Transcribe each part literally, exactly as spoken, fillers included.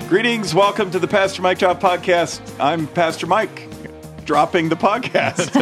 Greetings. Welcome to the Pastor Mike Drop Podcast. I'm Pastor Mike, dropping the podcast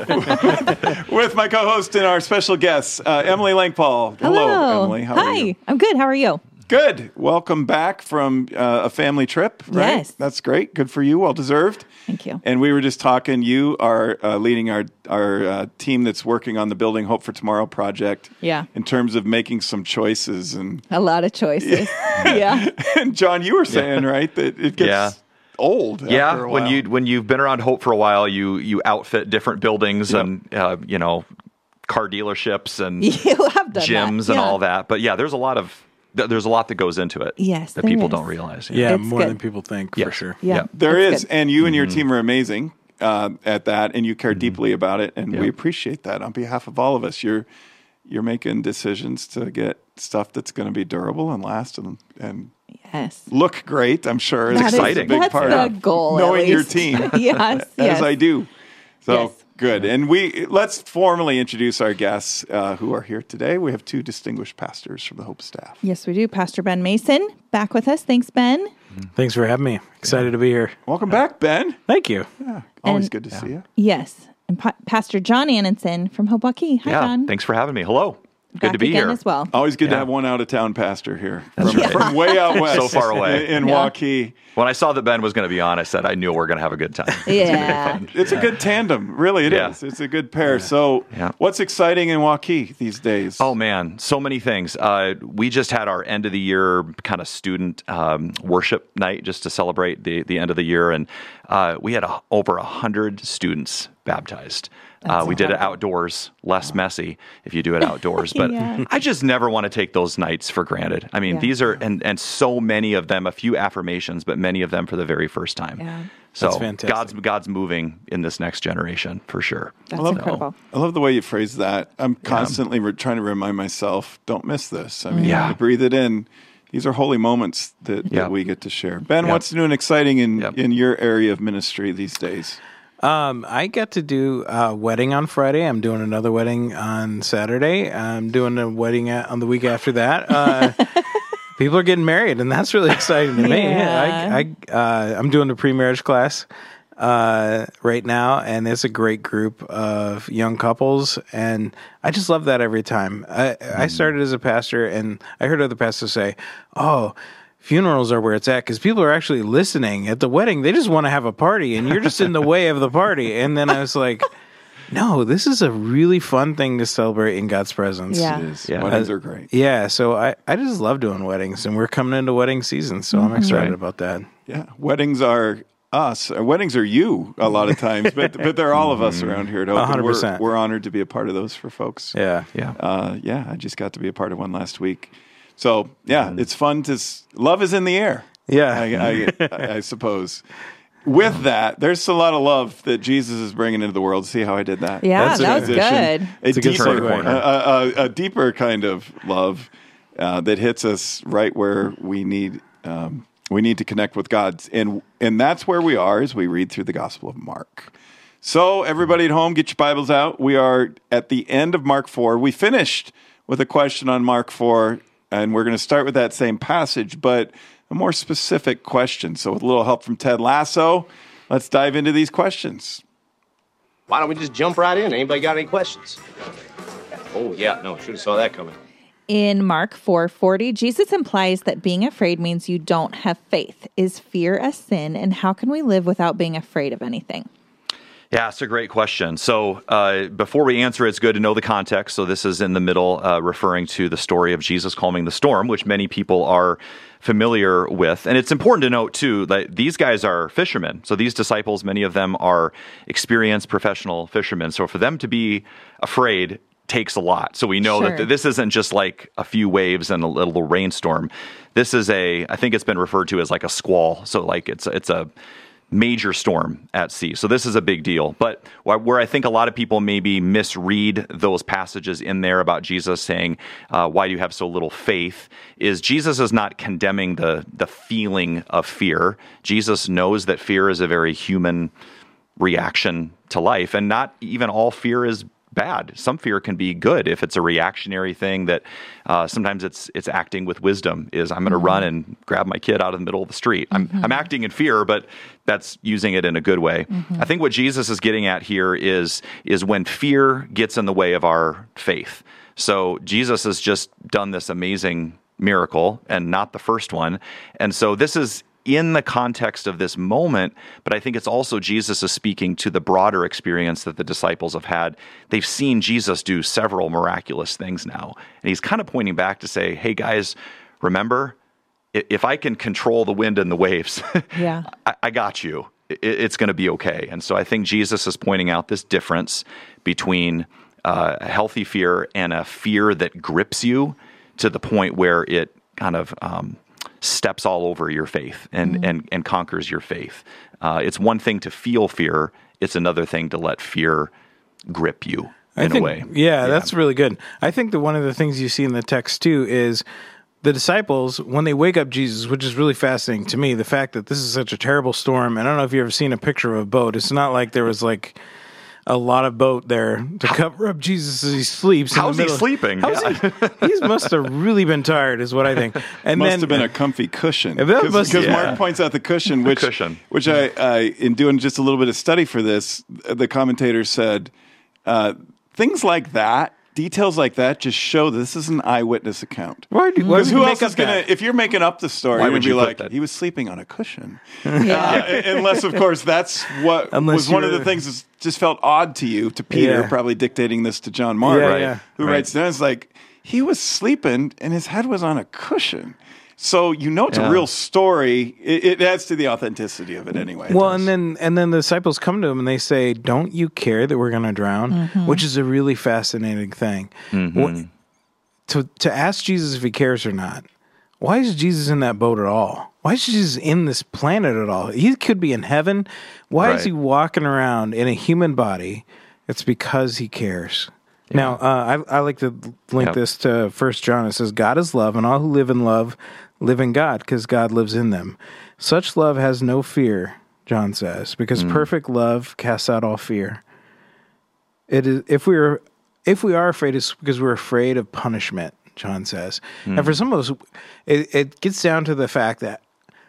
with my co-host and our special guests, uh, Emily Langpaul. Hello, Hello, Emily. How Hi. are you? I'm good. How are you? Good. Welcome back from uh, a family trip, right? Yes. That's great. Good for you. Well deserved. Thank you. And we were just talking. You are uh, leading our our uh, team that's working on the Building Hope for Tomorrow project. Yeah. In terms of making some choices and A lot of choices. yeah. and John, you were saying right that it gets Yeah. old. Yeah, after a when while. you when you've been around Hope for a while, you you outfit different buildings Yep. and uh, you know car dealerships and You have done gyms that. and Yeah. all that. But yeah, there's a lot of th- there's a lot that goes into it. Yes, that there people is. don't realize. Yeah, It's more good. than people think, Yeah. for sure. Yeah. Yeah. There That's is, good. and you and your Mm-hmm. team are amazing uh, at that, and you care deeply about it, and we Yeah. appreciate that on behalf of all of us. You're you're making decisions to get stuff that's going to be durable and last and and Yes. look great. I'm sure That it's is- exciting. a big that's part the of goal, at knowing your least. team. yes. As yes. I do. So Yes. good. And we let's formally introduce our guests uh, who are here today. We have two distinguished pastors from the Hope staff. Yes, we do. Pastor Ben Mason back with us. Thanks, Ben. Thanks for having me. Excited to be here. Welcome back, Ben. Thank you. Yeah, always And- good to see you. Yes. And pa- Pastor John Annenson from Hope Waukee. Hi, Yeah, John. thanks for having me. Hello, Back good to be again here. as well. Always good to Yeah. have one out of town pastor here from, right. from way out west, So far away. in, in Yeah. Waukee. When I saw that Ben was going to be on, I said I knew we are going to have a good time. Yeah. It's a good tandem, really. It is. Yeah. It's a good pair. So, Yeah. what's exciting in Waukee these days? Oh man, so many things. Uh, we just had our end of the year kind of student um, worship night just to celebrate the, the end of the year, and uh, we had a, over a hundred students baptized. Uh, we did it outdoors, less messy if you do it outdoors. But Yeah. I just never want to take those nights for granted. I mean, Yeah. these are and and so many of them, a few affirmations, but many of them for the very first time. Yeah. So That's fantastic. God's God's moving in this next generation for sure. That's love- incredible. I love the way you phrase that. I'm constantly re- trying to remind myself, don't miss this. I mean, Yeah. I breathe it in. These are holy moments that, Yeah. that we get to share. Ben, Yeah. what's new and exciting in, Yep. in your area of ministry these days? Um, I got to do a wedding on Friday. I'm doing another wedding on Saturday. I'm doing a wedding at, on the week after that. Uh, people are getting married, and that's really exciting to me. Yeah. I, I, uh, I'm doing a pre-marriage class uh, right now, and it's a great group of young couples, and I just love that every time. I, I started as a pastor, and I heard other pastors say, "Oh, funerals are where it's at," because people are actually listening at the wedding. They just want to have a party, and you're just in the way of the party. And then I was like, no, this is a really fun thing to celebrate in God's presence. Yeah. It is. Yeah. Weddings are great. Yeah, so I, I just love doing weddings, and we're coming into wedding season, so I'm excited Right. about that. Yeah. Weddings are us. Uh, Weddings are you a lot of times, but but they're all of us around here at Hope. A hundred and we're- percent. We're honored to be a part of those for folks. Yeah. Yeah. Uh, yeah, I just got to be a part of one last week. So, yeah, Mm-hmm. it's fun to... S- love is in the air. Yeah. I, I, I suppose. With that, there's a lot of love that Jesus is bringing into the world. See how I did that? Yeah, That's a that was Transition. good. A It's a good deeper, segue. a, a, a, a deeper kind of love uh, that hits us right where we need um, we need to connect with God, and and that's where we are as we read through the Gospel of Mark. So, everybody at home, get your Bibles out. We are at the end of Mark four. We finished with a question on Mark four, and we're going to start with that same passage, but a more specific question. So, with a little help from Ted Lasso, let's dive into these questions. Why don't we just jump right in? Anybody got any questions? Oh, yeah, no, should have saw that coming. In Mark four forty, Jesus implies that being afraid means you don't have faith. Is fear a sin, and how can we live without being afraid of anything? Yeah, it's a great question. So uh, before we answer, it's good to know the context. So this is in the middle, uh, referring to the story of Jesus calming the storm, which many people are familiar with. And it's important to note, too, that these guys are fishermen. So these disciples, many of them are experienced professional fishermen. So for them to be afraid takes a lot. So we know Sure. that th- this isn't just like a few waves and a little rainstorm. This is a, I think it's been referred to as like a squall. So like it's it's a major storm at sea. So this is a big deal. But wh- where I think a lot of people maybe misread those passages in there about Jesus saying, uh, why do you have so little faith, is Jesus is not condemning the the feeling of fear. Jesus knows that fear is a very human reaction to life, and not even all fear is bad. Some fear can be good if it's a reactionary thing that uh, sometimes it's it's acting with wisdom. Is I'm going to mm-hmm. run and grab my kid out of the middle of the street. I'm mm-hmm. I'm acting in fear, but that's using it in a good way. Mm-hmm. I think what Jesus is getting at here is is when fear gets in the way of our faith. So Jesus has just done this amazing miracle and not the first one. And so this is in the context of this moment, but I think it's also Jesus is speaking to the broader experience that the disciples have had. They've seen Jesus do several miraculous things now. And he's kind of pointing back to say, hey guys, remember, if I can control the wind and the waves, yeah. I, I got you. It, it's going to be okay. And so I think Jesus is pointing out this difference between uh, a healthy fear and a fear that grips you to the point where it kind of um, steps all over your faith and, mm-hmm. and, and conquers your faith. Uh, it's one thing to feel fear. It's another thing to let fear grip you in I think, a way. Yeah, yeah, that's really good. I think that one of the things you see in the text too is the disciples, when they wake up Jesus, which is really fascinating to me, the fact that this is such a terrible storm. And I don't know if you've ever seen a picture of a boat. It's not like there was like a lot of boat there to cover up Jesus as he sleeps. How's in the he middle. sleeping? How's yeah. he? He must have really been tired, is what I think. And must then, have been a comfy cushion. Because yeah. yeah. Mark points out the cushion, which, cushion. which I, I, in doing just a little bit of study for this, the commentator said uh, things like that, details like that, just show this is an eyewitness account. Why do, why Because would who you else make is up going that? to, if you're making up the story, Why you'd would be you put like, that? he was sleeping on a cushion. Yeah. Uh, unless, of course, that's what Unless was one of you're- the things that just felt odd to you, to Peter, Yeah. probably dictating this to John Mark, Yeah, right? yeah. who Right. writes down, it's like, he was sleeping and his head was on a cushion. So you know it's Yeah. a real story. It, it adds to the authenticity of it anyway. It Well, does. and then and then the disciples come to him and they say, "Don't you care that we're going to drown?" Mm-hmm. Which is a really fascinating thing. What, to to ask Jesus if he cares or not. Why is Jesus in that boat at all? Why is Jesus in this planet at all? He could be in heaven. Why Right. is he walking around in a human body? It's because he cares. Now, uh, I, I like to link Yep. this to First John. It says, "God is love, and all who live in love live in God, because God lives in them. Such love has no fear," John says, "because perfect love casts out all fear." It is if we are if we are afraid, it's because we're afraid of punishment, John says. And for some of us, it, it gets down to the fact that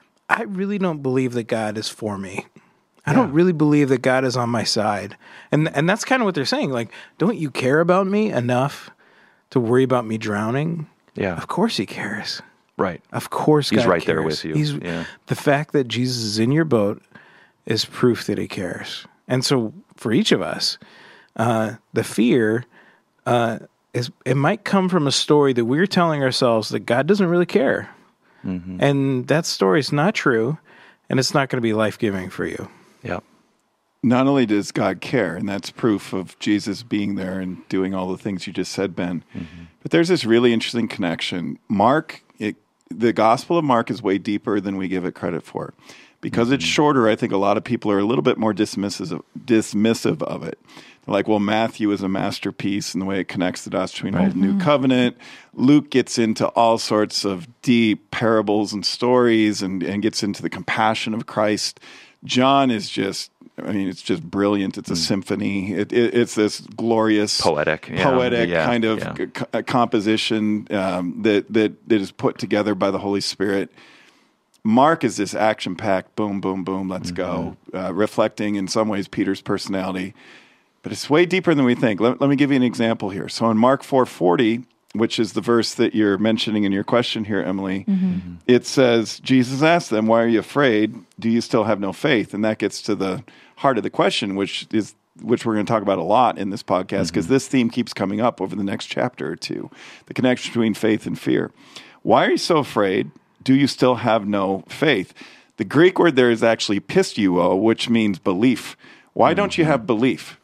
I really don't believe that God is for me. I don't really believe that God is on my side. And and that's kind of what they're saying. Like, don't you care about me enough to worry about me drowning? Yeah. Of course he cares. Right. Of course He's God right there cares. with you. He's, Yeah. The fact that Jesus is in your boat is proof that he cares. And so for each of us, uh, the fear uh, is it might come from a story that we're telling ourselves that God doesn't really care. Mm-hmm. And that story is not true, and it's not going to be life-giving for you. Yep. Not only does God care, and that's proof of Jesus being there and doing all the things you just said, Ben, mm-hmm. but there's this really interesting connection. Mark, it, the Gospel of Mark is way deeper than we give it credit for. Because mm-hmm. it's shorter, I think a lot of people are a little bit more dismissive, dismissive of it. They're like, well, Matthew is a masterpiece in the way it connects the dots between right. Old and New Covenant. Luke gets into all sorts of deep parables and stories and, and gets into the compassion of Christ. John is just, I mean, it's just brilliant. It's a mm. symphony. It, it, it's this glorious, poetic, yeah. poetic yeah. kind of yeah. c- composition um, that, that that is put together by the Holy Spirit. Mark is this action-packed, boom, boom, boom, let's mm-hmm. go, uh, reflecting in some ways Peter's personality. But it's way deeper than we think. Let, let me give you an example here. So in Mark four forty, which is the verse that you're mentioning in your question here, Emily, mm-hmm. it says, Jesus asked them, why are you afraid? Do you still have no faith? And that gets to the heart of the question, which is which we're going to talk about a lot in this podcast, because mm-hmm. this theme keeps coming up over the next chapter or two, the connection between faith and fear. Why are you so afraid? Do you still have no faith? The Greek word there is actually pisteuo, which means belief. Why mm-hmm. don't you have belief?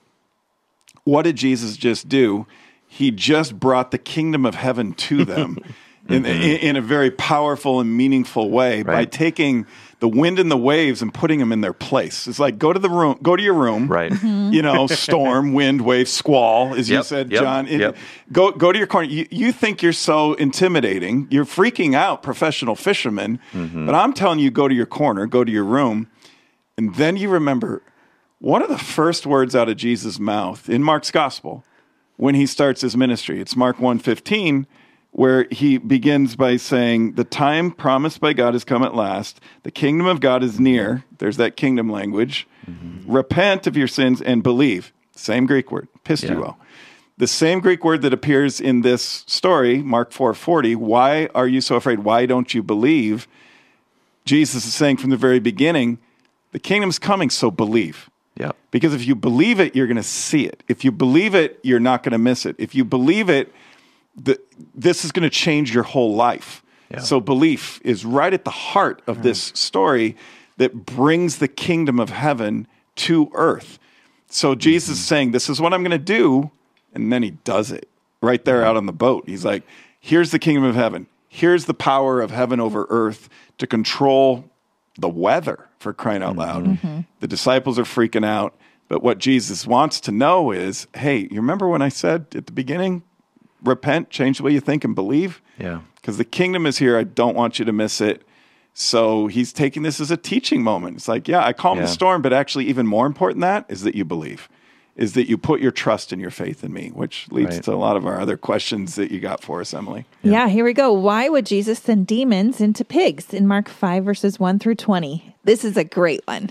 What did Jesus just do? He just brought the kingdom of heaven to them mm-hmm. in, in, in a very powerful and meaningful way right. by taking the wind and the waves and putting them in their place. It's like, go to the room, go to your room, right? Mm-hmm. You know, storm, wind, wave, squall, as yep, you said, yep, John. It, yep. Go, go to your corner. You, you think you're so intimidating. You're freaking out, professional fishermen. Mm-hmm. But I'm telling you, go to your corner, go to your room, and then you remember one of the first words out of Jesus' mouth in Mark's gospel when he starts his ministry. It's Mark one fifteen, where he begins by saying, the time promised by God has come at last. The kingdom of God is near. There's that kingdom language. Mm-hmm. Repent of your sins and believe. Same Greek word, pistuo. Yeah. The same Greek word that appears in this story, Mark four forty. Why are you so afraid? Why don't you believe? Jesus is saying from the very beginning, the kingdom's coming, so believe. Yeah. Because if you believe it, you're going to see it. If you believe it, you're not going to miss it. If you believe it, the, this is going to change your whole life. Yeah. So belief is right at the heart of this story that brings the kingdom of heaven to earth. So Jesus mm-hmm. is saying, this is what I'm going to do, and then he does it right there out on the boat. He's like, here's the kingdom of heaven. Here's the power of heaven over earth to control the weather, for crying out loud. Mm-hmm. The disciples are freaking out, but what Jesus wants to know is, hey, you remember when I said at the beginning, repent, change the way you think, and believe? Yeah. Because the kingdom is here. I don't want you to miss it. So he's taking this as a teaching moment. It's like, yeah, I calmed yeah. the storm, but actually even more important than that is that you believe, is that you put your trust and your faith in me, which leads right. to a lot of our other questions that you got for us, Emily. Yeah. yeah, here we go. Why would Jesus send demons into pigs in Mark five, verses one through twenty? This is a great one.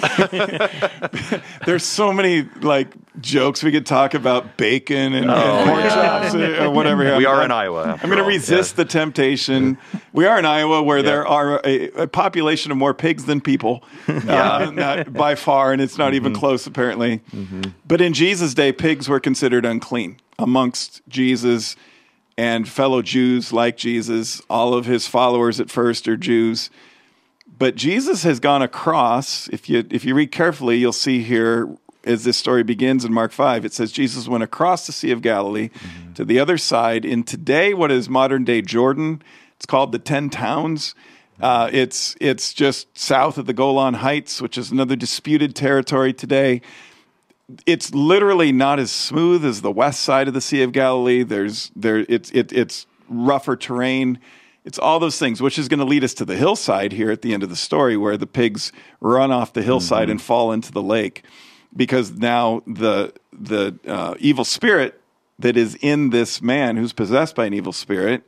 There's so many like jokes we could talk about bacon and, oh, and pork chops or whatever. We I'm, are in Iowa. I'm going to resist yeah. the temptation. We are in Iowa where yeah. there are a, a population of more pigs than people, yeah. uh, not by far, and it's not mm-hmm. even close apparently. Mm-hmm. But in Jesus' day, pigs were considered unclean amongst Jesus and fellow Jews like Jesus. All of his followers at first are Jews. But Jesus has gone across. If you if you read carefully, you'll see here as this story begins in Mark five, it says Jesus went across the Sea of Galilee mm-hmm. to the other side. In today, what is modern day Jordan, it's called the Ten Towns. Uh, it's it's just south of the Golan Heights, which is another disputed territory today. It's literally not as smooth as the west side of the Sea of Galilee. There's there it's it, it's rougher terrain. It's all those things, which is going to lead us to the hillside here at the end of the story, where the pigs run off the hillside mm-hmm. and fall into the lake, because now the the uh, evil spirit that is in this man who's possessed by an evil spirit,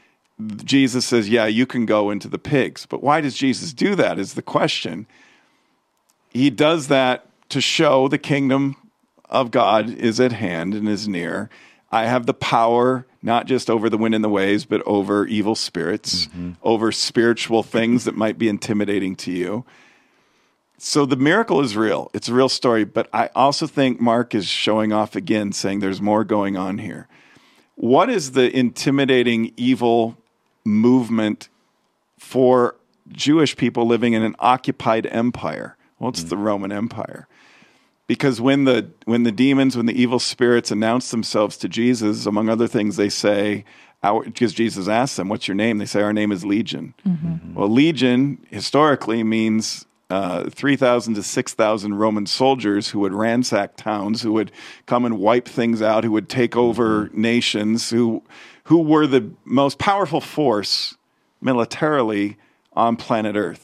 Jesus says, yeah, you can go into the pigs. But why does Jesus do that is the question. He does that to show the kingdom of God is at hand and is near. I have the power not just over the wind and the waves, but over evil spirits, mm-hmm. over spiritual things that might be intimidating to you. So the miracle is real. It's a real story. But I also think Mark is showing off again, saying there's more going on here. What is the intimidating evil movement for Jewish people living in an occupied empire? Well, it's mm-hmm. the Roman Empire. Because when the when the demons, when the evil spirits announce themselves to Jesus, among other things, they say, our, because Jesus asks them, what's your name? They say, our name is Legion. Mm-hmm. Well, Legion historically means uh, three thousand to six thousand Roman soldiers who would ransack towns, who would come and wipe things out, who would take over mm-hmm. nations, who who were the most powerful force militarily on planet Earth.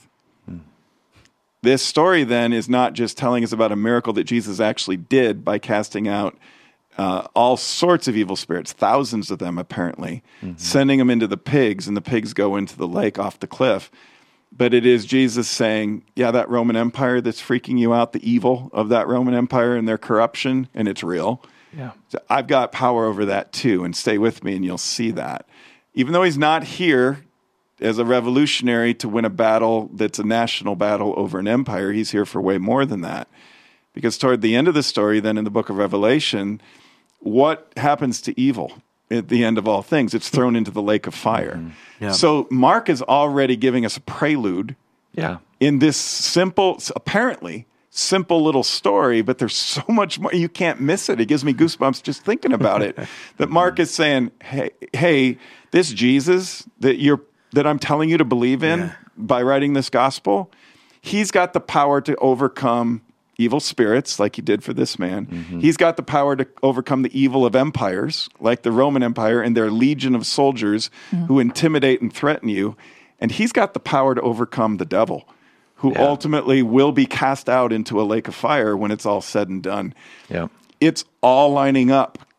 This story, then, is not just telling us about a miracle that Jesus actually did by casting out uh, all sorts of evil spirits, thousands of them apparently, mm-hmm. sending them into the pigs, and the pigs go into the lake off the cliff. But it is Jesus saying, yeah, that Roman Empire that's freaking you out, the evil of that Roman Empire and their corruption, and it's real. Yeah, so I've got power over that too, and stay with me and you'll see that. Even though he's not here as a revolutionary to win a battle that's a national battle over an empire, he's here for way more than that. Because toward the end of the story, then in the book of Revelation, what happens to evil at the end of all things? It's thrown into the lake of fire. Mm-hmm. Yeah. So Mark is already giving us a prelude yeah. in this simple, apparently simple little story, but there's so much more. You can't miss it. It gives me goosebumps just thinking about it. That Mark is saying, hey, hey, this Jesus that you're that I'm telling you to believe in yeah. by writing this gospel, he's got the power to overcome evil spirits like he did for this man. Mm-hmm. He's got the power to overcome the evil of empires like the Roman Empire and their legion of soldiers mm-hmm. who intimidate and threaten you. And he's got the power to overcome the devil, who yeah. ultimately will be cast out into a lake of fire when it's all said and done. Yeah. It's all lining up.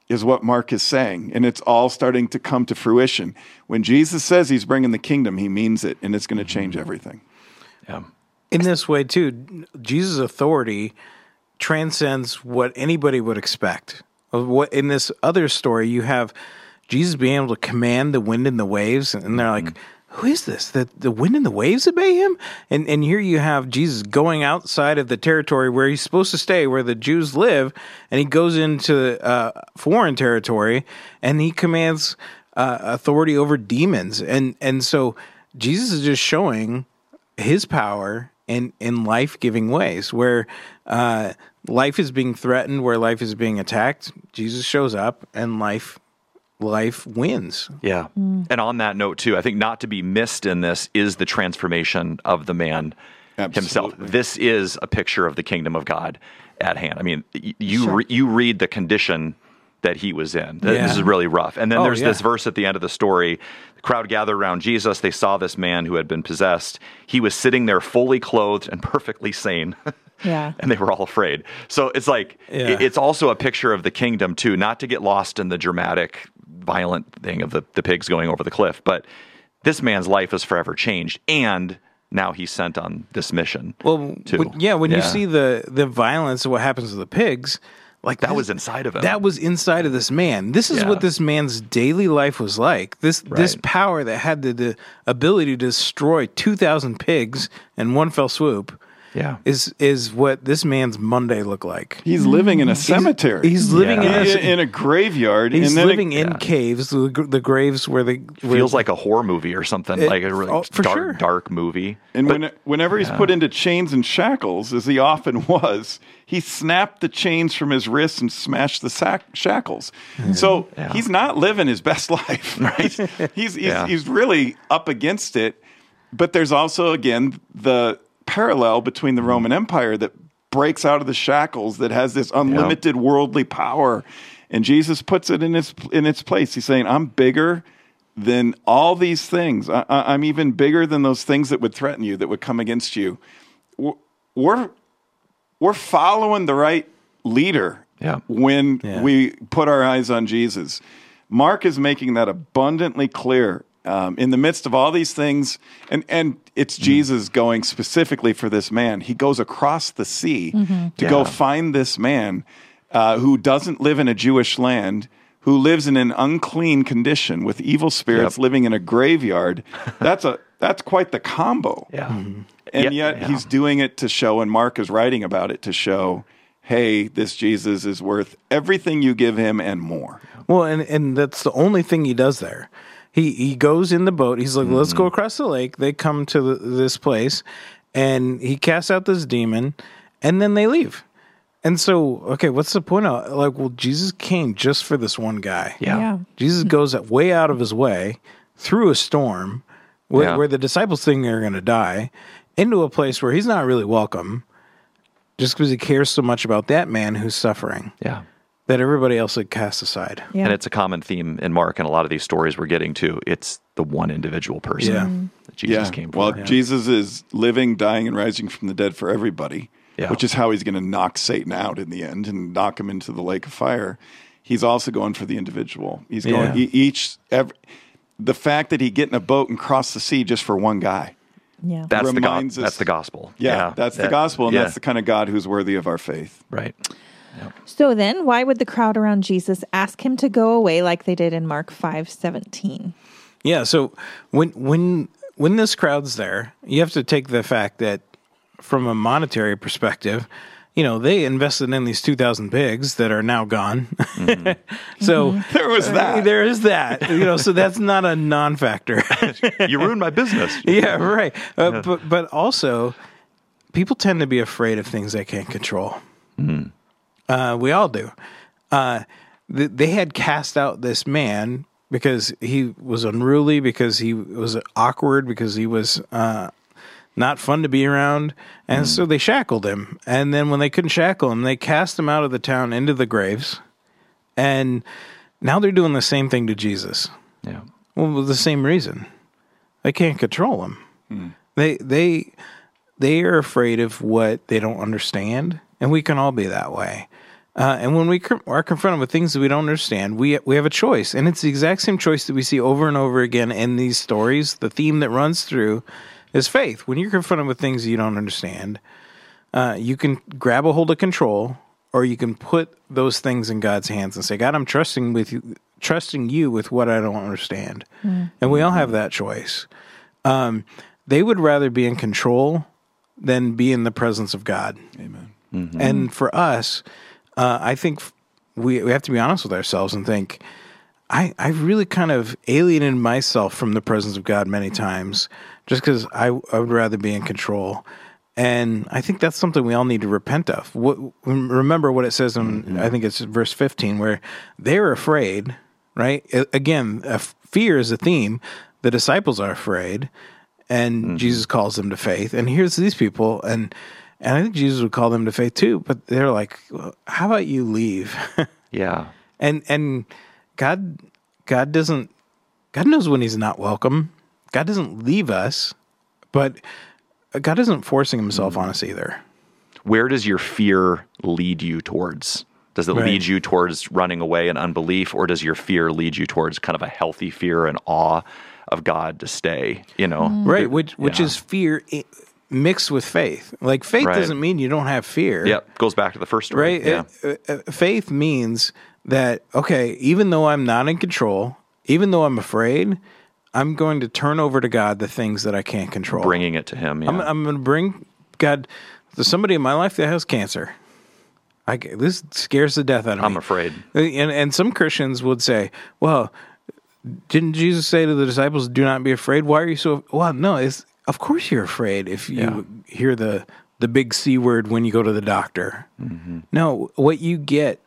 is what Mark is saying, and it's all starting to come to fruition. When Jesus says he's bringing the kingdom, he means it, and it's going to change everything. Yeah. In this way, too, Jesus' authority transcends what anybody would expect. What in this other story, you have Jesus being able to command the wind and the waves, and they're like, mm-hmm. who is this? The the wind and the waves obey him? And and here you have Jesus going outside of the territory where he's supposed to stay, where the Jews live, and he goes into uh, foreign territory, and he commands uh, authority over demons. And and so Jesus is just showing his power in, in life-giving ways, where uh, life is being threatened, where life is being attacked. Jesus shows up, and life life wins. Yeah. Mm. And on that note, too, I think not to be missed in this is the transformation of the man Absolutely. himself. This is a picture of the kingdom of God at hand. I mean, you sure. re- you read the condition that he was in. Yeah. This is really rough. And then oh, there's yeah. this verse at the end of the story. The crowd gathered around Jesus. They saw this man who had been possessed. He was sitting there fully clothed and perfectly sane. Yeah. And they were all afraid. So it's like, yeah. it, it's also a picture of the kingdom, too, not to get lost in the dramatic, violent thing of the, the pigs going over the cliff. But this man's life is forever changed. And now he's sent on this mission. Well, too. When, yeah, when yeah. you see the, the violence of what happens to the pigs, like that this, was inside of him. That was inside of this man. This is yeah. what this man's daily life was like. This right. this power that had the, the ability to destroy two thousand pigs in one fell swoop. Yeah, is is what this man's Monday looked like. He's living in a cemetery. He's, he's living yeah. in, a, in a graveyard. He's and then living it, in yeah. caves. The, the graves where the where feels like a horror movie or something, it, like a really oh, dark, sure. dark movie. And but, when, whenever he's yeah. put into chains and shackles, as he often was, he snapped the chains from his wrists and smashed the sack, shackles. Mm-hmm. So yeah. he's not living his best life. Right? he's he's, yeah. he's really up against it. But there's also again the parallel between the Roman Empire that breaks out of the shackles, that has this unlimited yep. worldly power, and Jesus puts it in its in its place. He's saying, "I'm bigger than all these things. I, I'm even bigger than those things that would threaten you, that would come against you." We're we're following the right leader yeah. when yeah. we put our eyes on Jesus. Mark is making that abundantly clear. Um, in the midst of all these things, and, and it's mm. Jesus going specifically for this man. He goes across the sea mm-hmm. to yeah. go find this man uh, who doesn't live in a Jewish land, who lives in an unclean condition with evil spirits yep. living in a graveyard. That's a that's quite the combo. Yeah. Mm-hmm. And yep. yet yeah. he's doing it to show, and Mark is writing about it to show, hey, this Jesus is worth everything you give him and more. Well, and, and that's the only thing he does there. He he goes in the boat. He's like, mm-hmm. let's go across the lake. They come to the, this place, and he casts out this demon, and then they leave. And so, okay, what's the point of like? Well, Jesus came just for this one guy. Yeah, yeah. Jesus goes way out of his way through a storm where, yeah. where the disciples think they're going to die, into a place where he's not really welcome, just because he cares so much about that man who's suffering. Yeah. That everybody else had cast aside. Yeah. And it's a common theme in Mark and a lot of these stories we're getting to. It's the one individual person yeah. that Jesus yeah. came for. Well, yeah. Jesus is living, dying, and rising from the dead for everybody, yeah. which is how he's going to knock Satan out in the end and knock him into the lake of fire. He's also going for the individual. He's going yeah. each every, the fact that he get in a boat and cross the sea just for one guy. Yeah. That's the, go- us, that's the gospel. Yeah, yeah. that's that, the gospel, and yeah. that's the kind of God who's worthy of our faith. Right. Yep. So then, why would the crowd around Jesus ask him to go away like they did in Mark five seventeen? Yeah, so when when when this crowd's there, you have to take the fact that from a monetary perspective, you know, they invested in these two thousand pigs that are now gone. Mm-hmm. so mm-hmm. there was that. Uh, there is that. You know, so that's not a non-factor. You ruined my business. Yeah, right. Uh, yeah. But but also, people tend to be afraid of things they can't control. Mm-hmm. Uh, we all do. Uh, th- they had cast out this man because he was unruly, because he was awkward, because he was uh, not fun to be around. And mm. so they shackled him. And then when they couldn't shackle him, they cast him out of the town into the graves. And now they're doing the same thing to Jesus. Yeah. Well, with the same reason. They can't control him. Mm. They, they, they are afraid of what they don't understand. And we can all be that way. Uh, and when we cr- are confronted with things that we don't understand, we we have a choice. And it's the exact same choice that we see over and over again in these stories. The theme that runs through is faith. When you're confronted with things you don't understand, uh, you can grab a hold of control, or you can put those things in God's hands and say, God, I'm trusting with you, trusting you with what I don't understand. Mm. And we all have that choice. Um, they would rather be in control than be in the presence of God. Amen. Mm-hmm. And for us, uh, I think we we have to be honest with ourselves and think, I, I really kind of alienated myself from the presence of God many times just because I, I would rather be in control. And I think that's something we all need to repent of. What, remember what it says in, mm-hmm. I think it's verse fifteen, where they were afraid, right? Again, fear is a theme. The disciples are afraid, and mm-hmm. Jesus calls them to faith. And here's these people, and and I think Jesus would call them to faith too, but they're like, well, how about you leave? Yeah. And and God God doesn't God knows when he's not welcome. God doesn't leave us, but God isn't forcing himself mm-hmm. on us either. Where does your fear lead you towards? Does it right. lead you towards running away and unbelief, or does your fear lead you towards kind of a healthy fear and awe of God to stay, you know? Mm. Right, which which yeah. is fear mixed with faith. Like, faith right. doesn't mean you don't have fear. Yeah, goes back to the first story. Right? Yeah. It, uh, faith means that, okay, even though I'm not in control, even though I'm afraid, I'm going to turn over to God the things that I can't control. Bringing it to him, yeah. I'm, I'm going to bring God, there's somebody in my life that has cancer. I, this scares the death out of me. I'm afraid. And, and some Christians would say, well, didn't Jesus say to the disciples, do not be afraid? Why are you so, well, no, it's, of course you're afraid if you yeah. hear the, the big C word when you go to the doctor. Mm-hmm. No, what you get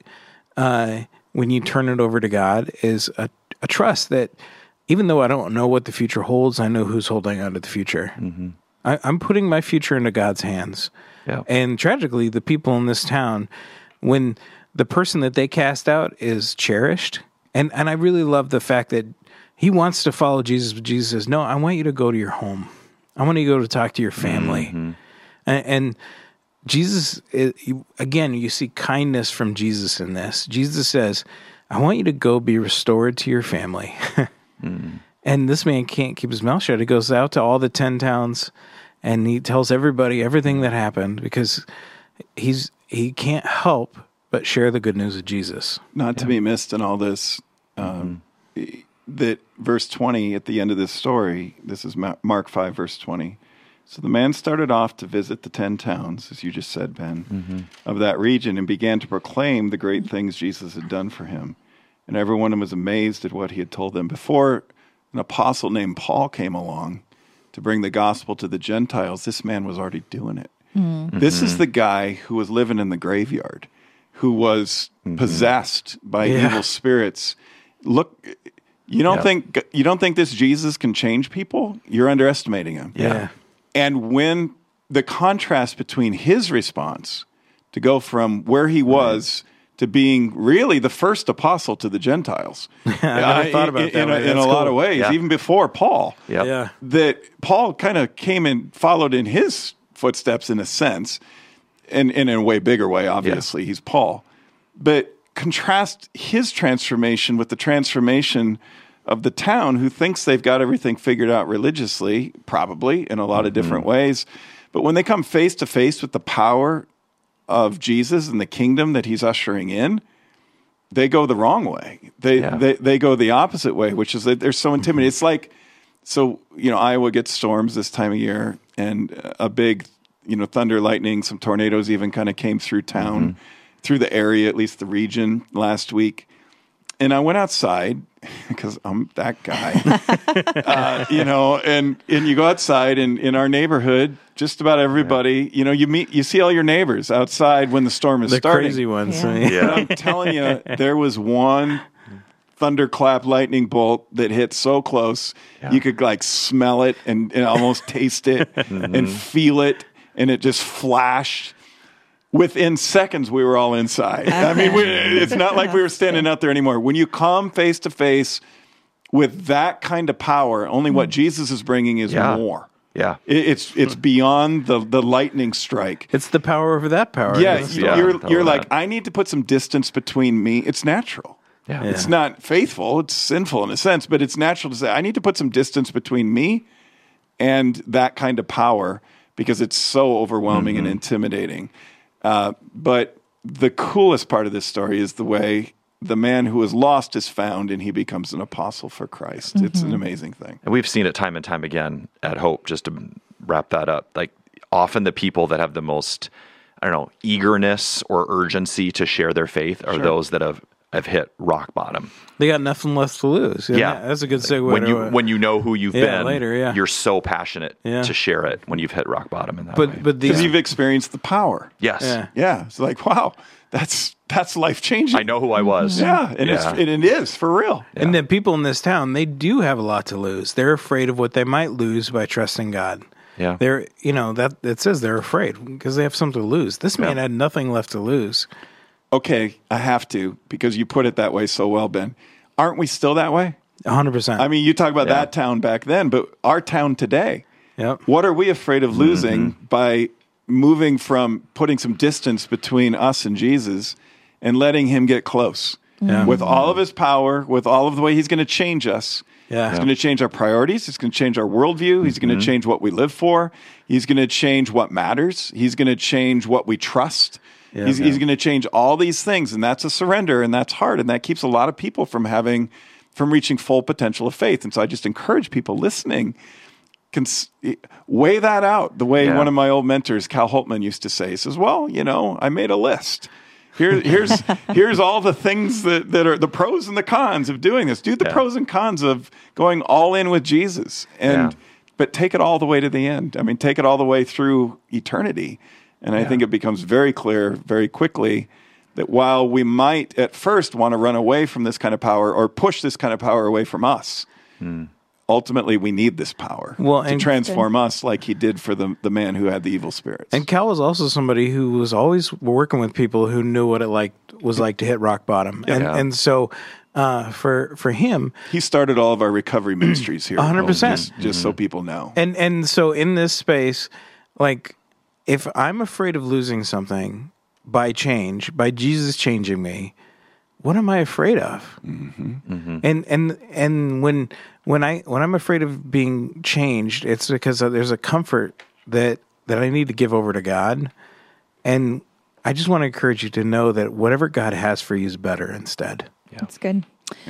uh, when you turn it over to God is a, a trust that even though I don't know what the future holds, I know who's holding on to the future. Mm-hmm. I, I'm putting my future into God's hands. Yeah. And tragically, the people in this town, when the person that they cast out is cherished, and, and I really love the fact that he wants to follow Jesus, but Jesus says, no, I want you to go to your home. I want you to go to talk to your family. Mm-hmm. And, and Jesus, it, you, again, you see kindness from Jesus in this. Jesus says, I want you to go be restored to your family. mm. And this man can't keep his mouth shut. He goes out to all the ten towns, and he tells everybody everything that happened because he's he can't help but share the good news of Jesus. Not yeah. to be missed in all this, um, mm-hmm. that verse twenty at the end of this story, this is Mark five, verse twenty. So the man started off to visit the ten towns, as you just said, Ben, mm-hmm. of that region, and began to proclaim the great things Jesus had done for him. And everyone was amazed at what he had told them. Before an apostle named Paul came along to bring the gospel to the Gentiles, this man was already doing it. Mm-hmm. This is the guy who was living in the graveyard, who was mm-hmm. possessed by yeah. evil spirits. Look, you don't yeah. think you don't think this Jesus can change people? You're underestimating him. Yeah. yeah. And when the contrast between his response to go from where he was right. to being really the first apostle to the Gentiles, I never uh, thought about in, that in, way. a, in a cool. lot of ways, yeah. even before Paul. Yep. Yeah, that Paul kind of came and followed in his footsteps in a sense, and, and in a way bigger way. Obviously, yeah. he's Paul, but contrast his transformation with the transformation of the town, who thinks they've got everything figured out religiously, probably in a lot mm-hmm. of different ways. But when they come face to face with the power of Jesus and the kingdom that he's ushering in, they go the wrong way. They yeah. they, they go the opposite way, which is that they're so intimidated. Mm-hmm. It's like, so, you know, Iowa gets storms this time of year, and a big, you know, thunder, lightning, some tornadoes even kind of came through town, mm-hmm. through the area, at least the region last week. And I went outside because I'm that guy, uh, you know, and, and you go outside, and in our neighborhood, just about everybody, you know, you meet, you see all your neighbors outside when the storm is the starting. The crazy ones. Yeah. yeah. I'm telling you, there was one thunderclap lightning bolt that hit so close, yeah. you could like smell it and, and almost taste it mm-hmm. and feel it, and it just flashed. Within seconds, we were all inside. Okay. I mean, we, it's not like we were standing out there anymore. When you come face to face with that kind of power, only what Jesus is bringing is yeah. more. Yeah. It, it's it's beyond the the lightning strike. It's the power over that power. Yeah, It's- Yeah, you're totally you're like, that. I need to put some distance between me. It's natural. Yeah. It's not faithful. It's sinful in a sense, but it's natural to say, I need to put some distance between me and that kind of power because it's so overwhelming Mm-hmm. and intimidating. Uh, but the coolest part of this story is the way the man who was lost is found and he becomes an apostle for Christ. It's an amazing thing. And we've seen it time and time again at Hope, just to wrap that up. Like often the people that have the most, I don't know, eagerness or urgency to share their faith are those that have, have hit rock bottom. They got nothing left to lose. And Yeah. that- that's a good segue. When to you it. when you know who you've Yeah, been, later, yeah. you're so passionate Yeah. to share it when you've hit rock bottom in that way. but but Because these you've experienced the power. yes, yeah. Yeah. It's like, wow, that's that's life changing. I know who I was. Yeah. And, It's, Yeah. and it is for real. And the people in this town, they do have a lot to lose. They're afraid of what they might lose by trusting God. Yeah. They're, you know, that it says they're afraid because they have something to lose. This man Yeah. had nothing left to lose. Okay, I have to because you put it that way so well, Ben. Aren't we still that way? one hundred percent. I mean, you talk about Yeah. that town back then, but our town today. Yep. What are we afraid of losing by moving from putting some distance between us and Jesus and letting him get close? Yeah. With all of his power, with all of the way he's going to change us. Yeah. He's going to change our priorities. He's going to change our worldview. He's going to change what we live for. He's going to change what matters. He's going to change what we trust. Yeah. he's Yeah. he's going to change all these things, and that's a surrender, and that's hard, and that keeps a lot of people from having, from reaching full potential of faith. And so I just encourage people listening, cons- weigh that out the way Yeah. one of my old mentors, Cal Holtman, used to say. He says, well, you know, I made a list. Here, here's here's all the things that, that are the pros and the cons of doing this. Do the Yeah. pros and cons of going all in with Jesus, and Yeah. but take it all the way to the end. I mean, take it all the way through eternity. And I think it becomes very clear very quickly that while we might at first want to run away from this kind of power or push this kind of power away from us, ultimately we need this power Well, to and- transform us like he did for the, the man who had the evil spirits. And Cal was also somebody who was always working with people who knew what it like was like to hit rock bottom. And Yeah. and so uh, for for him, he started all of our recovery ministries here. at one hundred home, percent. Just, just so people know. and and so in this space, like if I'm afraid of losing something by change, by Jesus changing me, what am I afraid of? Mm-hmm. And and and when when I when I'm afraid of being changed, it's because there's a comfort that that I need to give over to God, and I just want to encourage you to know that whatever God has for you is better instead. That's good.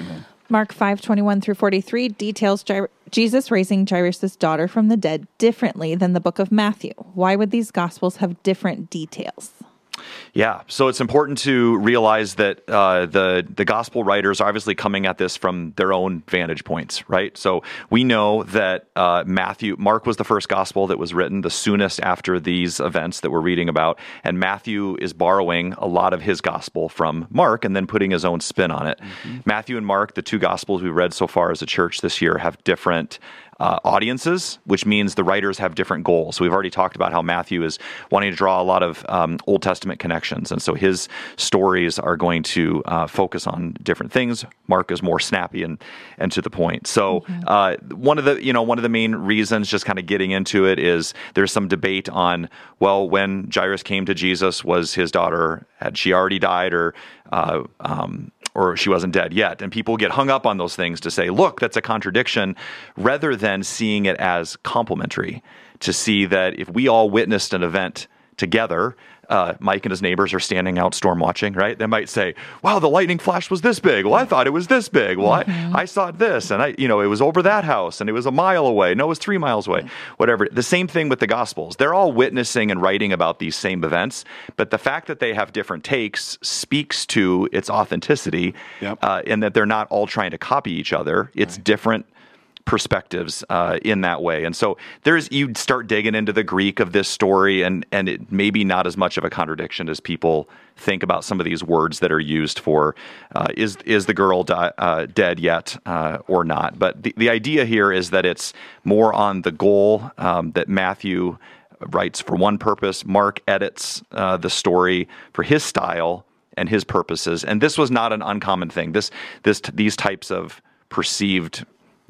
Mark five twenty-one through forty-three details Jair- Jesus raising Jairus' daughter from the dead differently than the book of Matthew. Why would these gospels have different details? Yeah, so it's important to realize that uh, the the gospel writers are obviously coming at this from their own vantage points, right? So we know that uh, Matthew, Mark was the first gospel that was written the soonest after these events that we're reading about, and Matthew is borrowing a lot of his gospel from Mark and then putting his own spin on it. Mm-hmm. Matthew and Mark, the two gospels we've read so far as a church this year, have different Uh, audiences, which means the writers have different goals. So we've already talked about how Matthew is wanting to draw a lot of um, Old Testament connections, and so his stories are going to uh, focus on different things. Mark is more snappy and and to the point. So uh, one of the you know one of the main reasons, just kind of getting into it, is there's some debate on, well, when Jairus came to Jesus, was his daughter, had she already died, or uh, um, or she wasn't dead yet? And people get hung up on those things to say, look, that's a contradiction, rather than seeing it as complementary, to see that if we all witnessed an event together, uh, Mike and his neighbors are standing out storm watching, right? They might say, wow, the lightning flash was this big. Well, I thought it was this big. Well, mm-hmm. I, I saw this, and I, you know, it was over that house, and it was a mile away. No, it was three miles away, whatever. The same thing with the Gospels. They're all witnessing and writing about these same events, but the fact that they have different takes speaks to its authenticity, Yep. uh, and that they're not all trying to copy each other. It's right. different perspectives uh, in that way. And so there's, you start digging into the Greek of this story, and and it may be not as much of a contradiction as people think about some of these words that are used for uh, is is the girl di- uh, dead yet uh, or not. But the, the idea here is that it's more on the goal, um, that Matthew writes for one purpose, Mark edits uh, the story for his style and his purposes. And this was not an uncommon thing. This this these types of perceived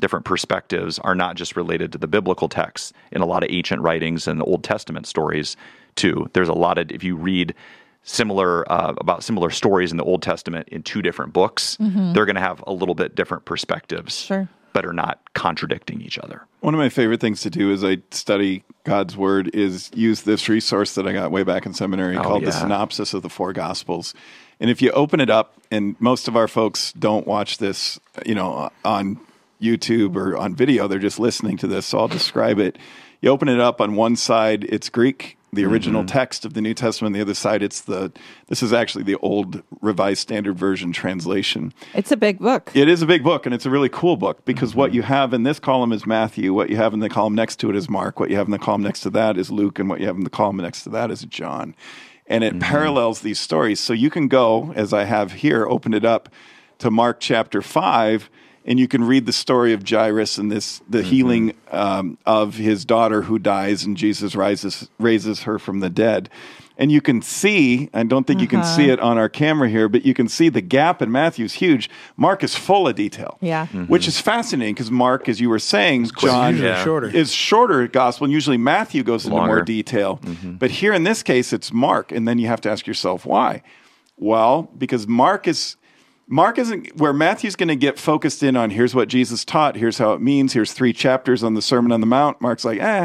different perspectives are not just related to the biblical texts. In a lot of ancient writings and Old Testament stories, too, there's a lot of, if you read similar uh, about similar stories in the Old Testament in two different books, mm-hmm. they're going to have a little bit different perspectives, sure. but are not contradicting each other. One of my favorite things to do as I study God's Word is use this resource that I got way back in seminary oh, called yeah. the Synopsis of the Four Gospels. And if you open it up, and most of our folks don't watch this, you know, on YouTube or on video, they're just listening to this, so I'll describe it. You open it up, on one side, it's Greek, the original mm-hmm. text of the New Testament. The other side, it's the, this is actually the old Revised Standard Version translation. It's a big book. It is a big book, and it's a really cool book, because mm-hmm. what you have in this column is Matthew, what you have in the column next to it is Mark, what you have in the column next to that is Luke, and what you have in the column next to that is John. And it mm-hmm. parallels these stories. So you can go, as I have here, open it up to Mark chapter five, and you can read the story of Jairus and this the mm-hmm. healing um, of his daughter who dies, and Jesus rises raises her from the dead. And you can see, I don't think uh-huh. you can see it on our camera here, but you can see the gap in Matthew's huge. Mark is full of detail, yeah, mm-hmm. which is fascinating, because Mark, as you were saying, John, yeah. shorter. is shorter gospel, and usually Matthew goes into Longer. more detail. Mm-hmm. But here in this case, it's Mark, and then you have to ask yourself why. Well, because Mark is... Mark isn't where Matthew's going to get focused in on, here's what Jesus taught, here's how it means, here's three chapters on the Sermon on the Mount. Mark's like, eh,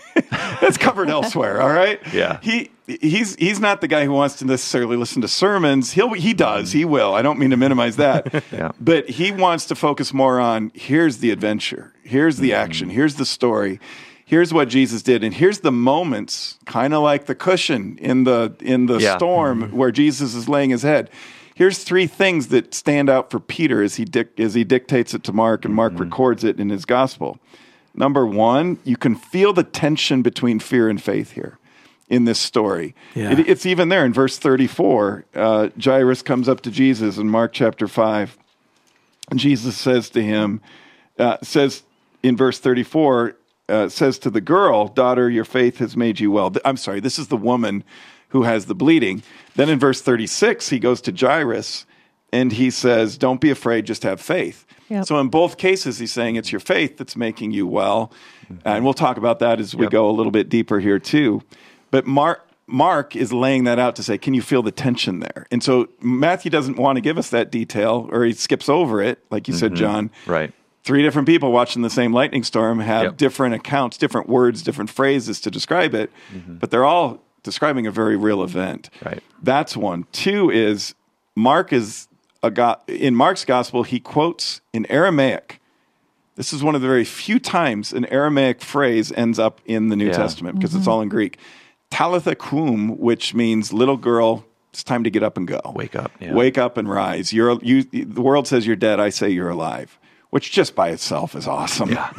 that's covered elsewhere, all right? Yeah. He he's he's not the guy who wants to necessarily listen to sermons. He'll he does, he will. I don't mean to minimize that. yeah. But he wants to focus more on, here's the adventure, here's the action, here's the story. Here's what Jesus did, and here's the moments, kind of like the cushion in the in the yeah. storm mm-hmm. where Jesus is laying his head. Here's three things that stand out for Peter as he dic- as he dictates it to Mark, and Mark mm-hmm. records it in his gospel. Number one, you can feel the tension between fear and faith here in this story. Yeah. It, it's even there in verse thirty-four. Uh, Jairus comes up to Jesus in Mark chapter five, and Jesus says to him, uh, says in verse thirty-four, uh, says to the girl, "Daughter, your faith has made you well." I'm sorry, this is the woman who has the bleeding. Then in verse thirty-six, he goes to Jairus and he says, don't be afraid, just have faith. Yep. So in both cases, he's saying it's your faith that's making you well. Mm-hmm. And we'll talk about that as we yep. go a little bit deeper here too. But Mark, Mark is laying that out to say, can you feel the tension there? And so Matthew doesn't want to give us that detail, or he skips over it, like you mm-hmm. said, John. Right. Three different people watching the same lightning storm have yep. different accounts, different words, different phrases to describe it, mm-hmm. but they're all describing a very real event. Right. That's one. Two is Mark is a go- in Mark's gospel, he quotes in Aramaic. This is one of the very few times an Aramaic phrase ends up in the New yeah. Testament, because mm-hmm. it's all in Greek. Talitha kum, which means little girl, it's time to get up and go. Wake up. Yeah. Wake up and rise. You're you. The world says you're dead. I say you're alive. Which just by itself is awesome. Yeah.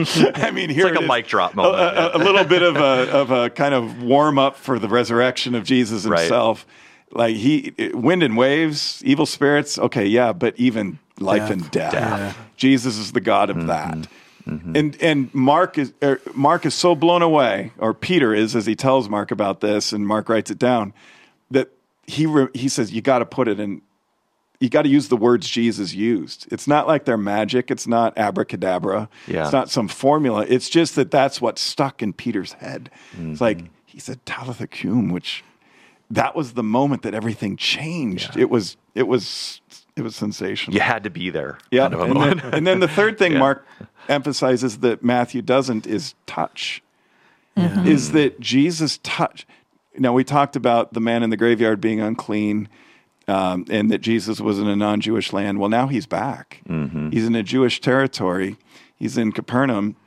I mean, here it's like it a mic drop moment. A, a, a little bit of a of a kind of warm up for the resurrection of Jesus himself. Right. Like he, wind and waves, evil spirits. Okay, yeah, but even life death. and death. death. Jesus is the God of mm-hmm. that. Mm-hmm. And and Mark is er, Mark is so blown away, or Peter is, as he tells Mark about this, and Mark writes it down, that he re, he says you got to put it in. You got to use the words Jesus used. It's not like they're magic. It's not abracadabra. Yeah. It's not some formula. It's just that that's what stuck in Peter's head. Mm-hmm. It's like he said Talitha cum, which that was the moment that everything changed. Yeah. It was it was it was sensational. You had to be there. Yeah. Kind of and, then, and then the third thing yeah. Mark emphasizes that Matthew doesn't is touch. Mm-hmm. Is that Jesus touch? Now we talked about the man in the graveyard being unclean. Um, and that Jesus was in a non-Jewish land. Well, now he's back. Mm-hmm. He's in a Jewish territory. He's in Capernaum.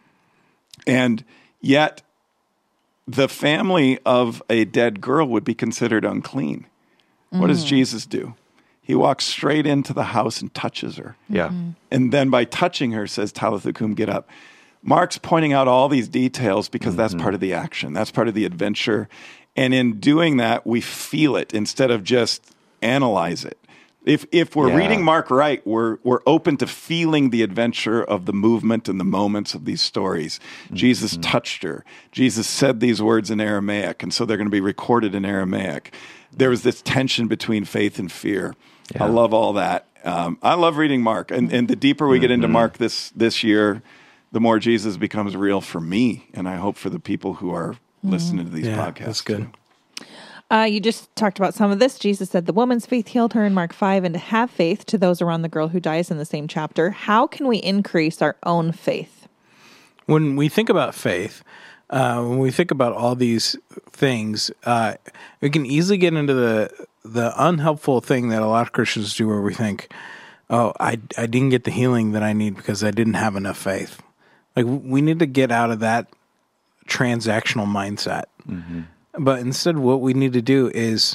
And yet, the family of a dead girl would be considered unclean. Mm-hmm. What does Jesus do? He walks straight into the house and touches her. Yeah. Mm-hmm. And then by touching her, says, Talitha cum, get up. Mark's pointing out all these details because mm-hmm. that's part of the action. That's part of the adventure. And in doing that, we feel it instead of just analyze it. If if we're yeah. reading Mark right, we're we're open to feeling the adventure of the movement and the moments of these stories. Mm-hmm. Jesus touched her. Jesus said these words in Aramaic, and so they're going to be recorded in Aramaic. There was this tension between faith and fear. Yeah. I love all that. um, I love reading Mark, and, and the deeper we get into Mark this this year, the more Jesus becomes real for me, and I hope for the people who are listening to these Yeah, podcasts. that's good. too. Uh, you just talked about some of this. Jesus said the woman's faith healed her in Mark five, and to have faith to those around the girl who dies in the same chapter. How can we increase our own faith? When we think about faith, uh, when we think about all these things, uh, we can easily get into the the unhelpful thing that a lot of Christians do, where we think, "Oh, I I didn't get the healing that I need because I didn't have enough faith." Like, we need to get out of that transactional mindset. Mm-hmm. But instead, what we need to do is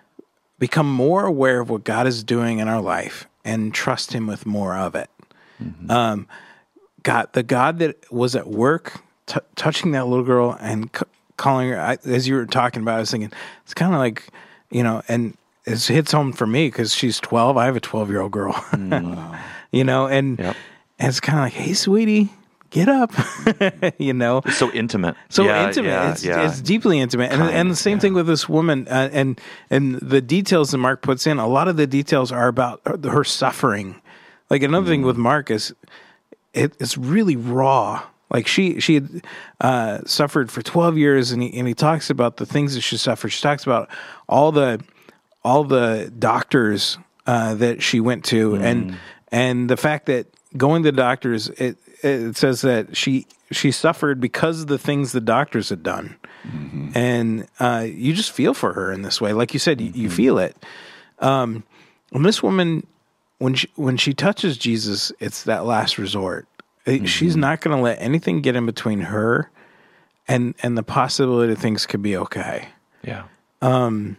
become more aware of what God is doing in our life and trust Him with more of it. Mm-hmm. Um, God, the God that was at work t- touching that little girl and c- calling her, I, as you were talking about, I was thinking, it's kind of like, you know, and it hits home for me because she's twelve. I have a twelve-year-old girl, mm. you know, and, Yep. and it's kind of like, hey, sweetie, get up, you know. It's so intimate. So Yeah, intimate. yeah, it's, yeah. it's deeply intimate. And, Kind, and the same yeah. thing with this woman. Uh, and and the details that Mark puts in, a lot of the details are about her suffering. Like, another mm. thing with Mark is it, it's really raw. Like, she she had uh, suffered for twelve years, and he, and he talks about the things that she suffered. She talks about all the all the doctors uh, that she went to, mm. and and the fact that going to the doctors, it it says that she she suffered because of the things the doctors had done, mm-hmm. and uh, you just feel for her in this way. Like you said, mm-hmm. you, you feel it. Um, when this woman, when she when she touches Jesus, it's that last resort. Mm-hmm. She's not going to let anything get in between her and and the possibility that things could be okay. Yeah. Um,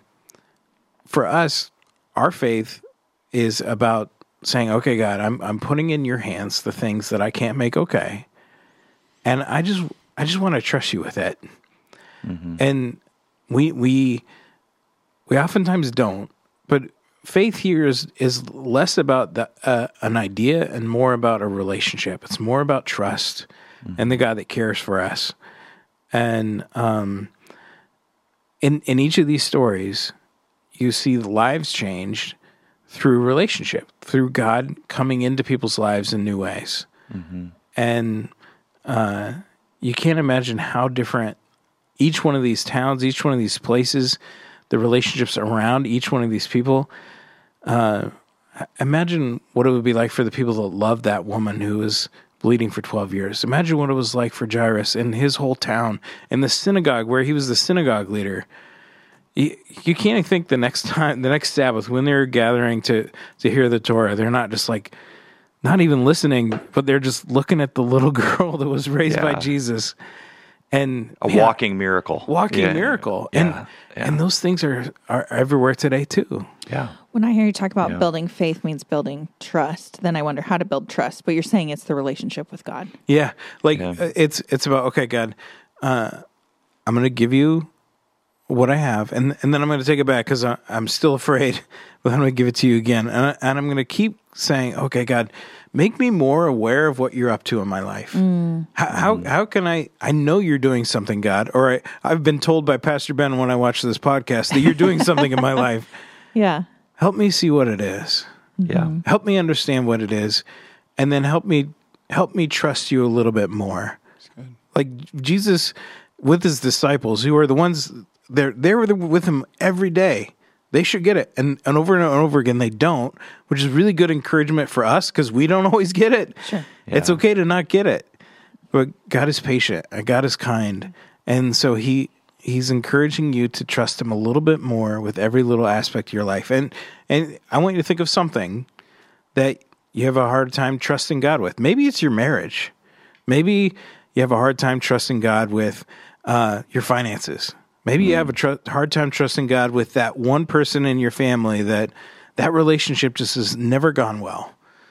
for us, our faith is about saying, okay, God, I'm I'm putting in your hands the things that I can't make okay. And I just I just want to trust you with it. Mm-hmm. And we we we oftentimes don't, but faith here is is less about the, uh, an idea and more about a relationship. It's more about trust mm-hmm. and the God that cares for us. And um, in in each of these stories, you see the lives changed through relationship, through God coming into people's lives in new ways. Mm-hmm. And uh, you can't imagine how different each one of these towns, each one of these places, the relationships around each one of these people. Uh, imagine what it would be like for the people that loved that woman who was bleeding for twelve years. Imagine what it was like for Jairus and his whole town and the synagogue where he was the synagogue leader. You, you can't think the next time, the next Sabbath, when they're gathering to, to hear the Torah, they're not just like, not even listening, but they're just looking at the little girl that was raised Yeah. by Jesus. And A man, walking miracle. walking Yeah. miracle. Yeah. And Yeah. and those things are, are everywhere today too. Yeah. When I hear you talk about Yeah. building faith means building trust, then I wonder how to build trust. But you're saying it's the relationship with God. Yeah. Like Yeah. uh, it's it's about, okay, God, uh, I'm going to give you what I have, and and then I'm going to take it back because I'm still afraid, but I'm going to give it to you again. And, I, and I'm going to keep saying, okay, God, make me more aware of what you're up to in my life. Mm. How, how how can I, I know you're doing something, God, or I, I've been told by Pastor Ben when I watch this podcast that you're doing something in my life. Yeah. Help me see what it is. Yeah. Help me understand what it is, and then help me help me trust you a little bit more. Like Jesus with his disciples, who are the ones they're they were with him every day. They should get it, and and over and over again they don't, which is really good encouragement for us because we don't always get it. Sure. It's Yeah. okay to not get it, but God is patient and God is kind, and so he. He's encouraging you to trust him a little bit more with every little aspect of your life. And and I want you to think of something that you have a hard time trusting God with. Maybe it's your marriage. Maybe you have a hard time trusting God with uh, your finances. Maybe mm. you have a tr- hard time trusting God with that one person in your family that that relationship just has never gone well.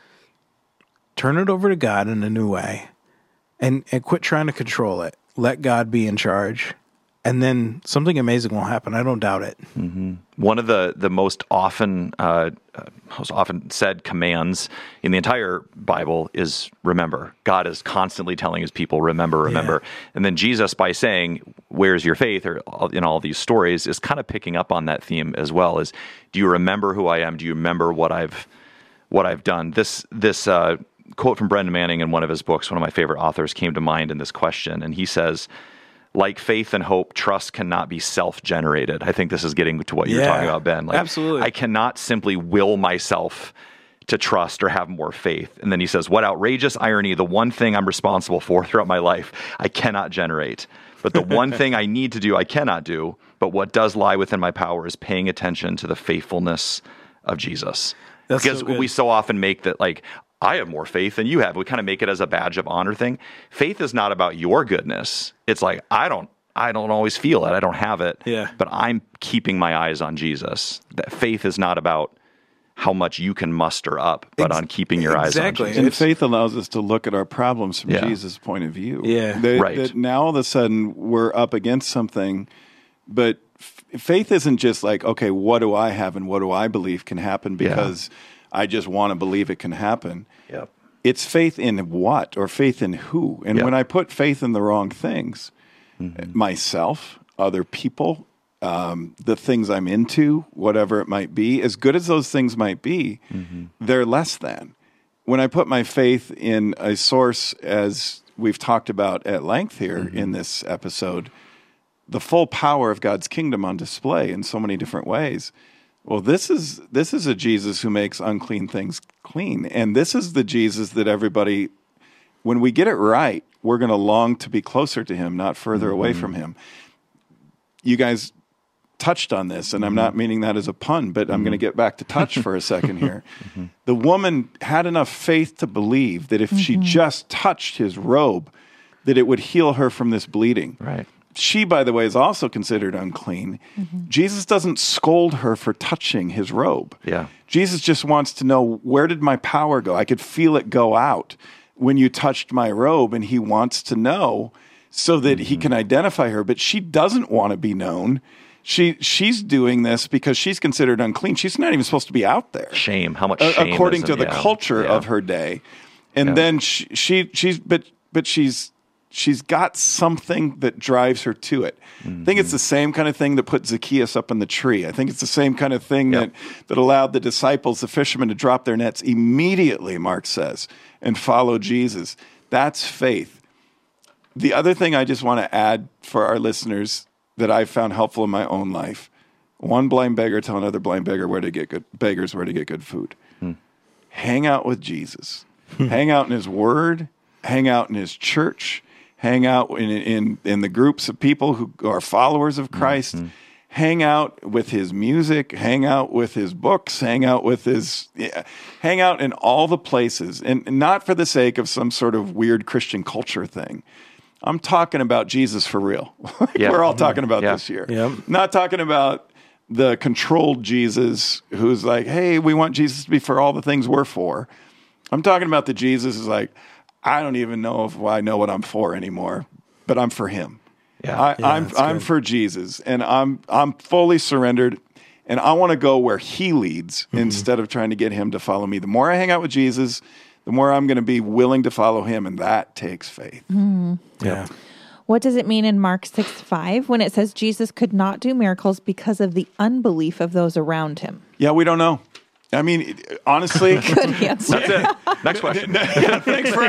Turn it over to God in a new way and, and quit trying to control it. Let God be in charge. And then something amazing will happen. I don't doubt it. Mm-hmm. One of the the most often uh, most often said commands in the entire Bible is remember. God is constantly telling his people, remember, remember. Yeah. And then Jesus, by saying, where's your faith, or in all these stories, is kind of picking up on that theme as well. Is, do you remember who I am? Do you remember what I've what I've done. This this uh, quote from Brendan Manning in one of his books, one of my favorite authors, came to mind in this question, and he says, like faith and hope, trust cannot be self-generated. I think this is getting to what you're Yeah, talking about, Ben. Like, absolutely. I cannot simply will myself to trust or have more faith. And then he says, what outrageous irony, the one thing I'm responsible for throughout my life, I cannot generate. But the one thing I need to do, I cannot do. But what does lie within my power is paying attention to the faithfulness of Jesus. That's because so good. we so often make that like, I have more faith than you have. We kind of make it as a badge of honor thing. Faith is not about your goodness. It's like, I don't, I don't always feel it. I don't have it. Yeah. But I'm keeping my eyes on Jesus. That faith is not about how much you can muster up, but Ex- on keeping your exactly. eyes on Jesus. And It's- faith allows us to look at our problems from Yeah. Jesus' point of view. Yeah. That, Right. that now all of a sudden we're up against something, but f- faith isn't just like, okay, what do I have and what do I believe can happen because I just want to believe it can happen. Yep. It's faith in what or faith in who. And Yeah. when I put faith in the wrong things, myself, other people, um, the things I'm into, whatever it might be, as good as those things might be, they're less than. When I put my faith in a source, as we've talked about at length here in this episode, the full power of God's kingdom on display in so many different ways. Well, this is this is a Jesus who makes unclean things clean. And this is the Jesus that everybody, when we get it right, we're going to long to be closer to him, not further away from him. You guys touched on this, and I'm not meaning that as a pun, but I'm going to get back to touch for a second here. The woman had enough faith to believe that if she just touched his robe, that it would heal her from this bleeding. Right. She, by the way, is also considered unclean. Jesus doesn't scold her for touching his robe. Yeah. Jesus just wants to know, where did my power go? I could feel it go out when you touched my robe, and he wants to know so that he can identify her. But she doesn't want to be known. She she's doing this because she's considered unclean. She's not even supposed to be out there. Shame. How much Uh, shame according is to in- the yeah. culture Yeah. of her day. And Yeah. then she, she she's but but she's she's got something that drives her to it. Mm-hmm. I think it's the same kind of thing that put Zacchaeus up in the tree. I think it's the same kind of thing Yep. that that allowed the disciples, the fishermen, to drop their nets immediately, Mark says, and follow Jesus. That's faith. The other thing I just want to add for our listeners that I've found helpful in my own life: one blind beggar tell another blind beggar where to get good beggars where to get good food. Hang out with Jesus. Hang out in his word. Hang out in his church. Hang out in in in the groups of people who are followers of Christ. Hang out with his music. Hang out with his books. Hang out with his. Yeah, hang out in all the places, and, and not for the sake of some sort of weird Christian culture thing. I'm talking about Jesus for real. Yeah. We're all talking about Yeah. this here. Yep. Not talking about the controlled Jesus who's like, hey, we want Jesus to be for all the things we're for. I'm talking about the Jesus who's like, I don't even know if I know what I'm for anymore, but I'm for him. Yeah. I, Yeah, I'm that's I'm good. for Jesus, and I'm I'm fully surrendered, and I want to go where he leads instead of trying to get him to follow me. The more I hang out with Jesus, the more I'm going to be willing to follow him, and that takes faith. Yeah. What does it mean in Mark six five when it says Jesus could not do miracles because of the unbelief of those around him? Yeah, we don't know. I mean, it- honestly, Good answer. That's it. Next question. thanks for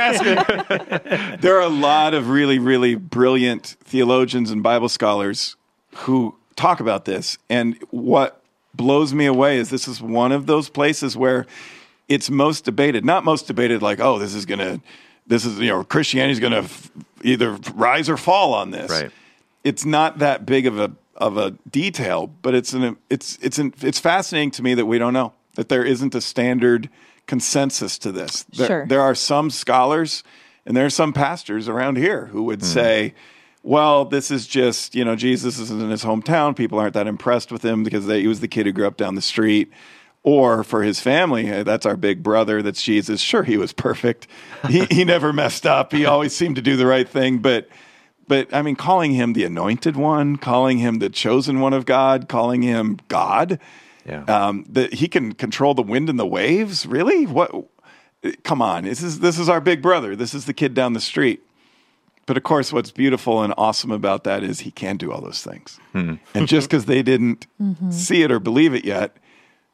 asking. There are a lot of really, really brilliant theologians and Bible scholars who talk about this. And what blows me away is this is one of those places where it's most debated. Not most debated like, oh, this is going to, this is, you know, Christianity's going to f- either rise or fall on this. Right. It's not that big of a of a detail, but it's an it's it's an, it's fascinating to me that we don't know, that there isn't a standard consensus to this. There, Sure. there are some scholars and there are some pastors around here who would say, well, this is just, you know, Jesus is in his hometown. People aren't that impressed with him because they, he was the kid who grew up down the street. Or for his family, hey, that's our big brother, that's Jesus. Sure, he was perfect. He, he never messed up. He always seemed to do the right thing. But, but I mean, calling him the anointed one, calling him the chosen one of God, calling him God, Yeah. um, that he can control the wind and the waves. Really? What? Come on! This is this is our big brother. This is the kid down the street. But of course, what's beautiful and awesome about that is he can do all those things. And just because they didn't see it or believe it yet,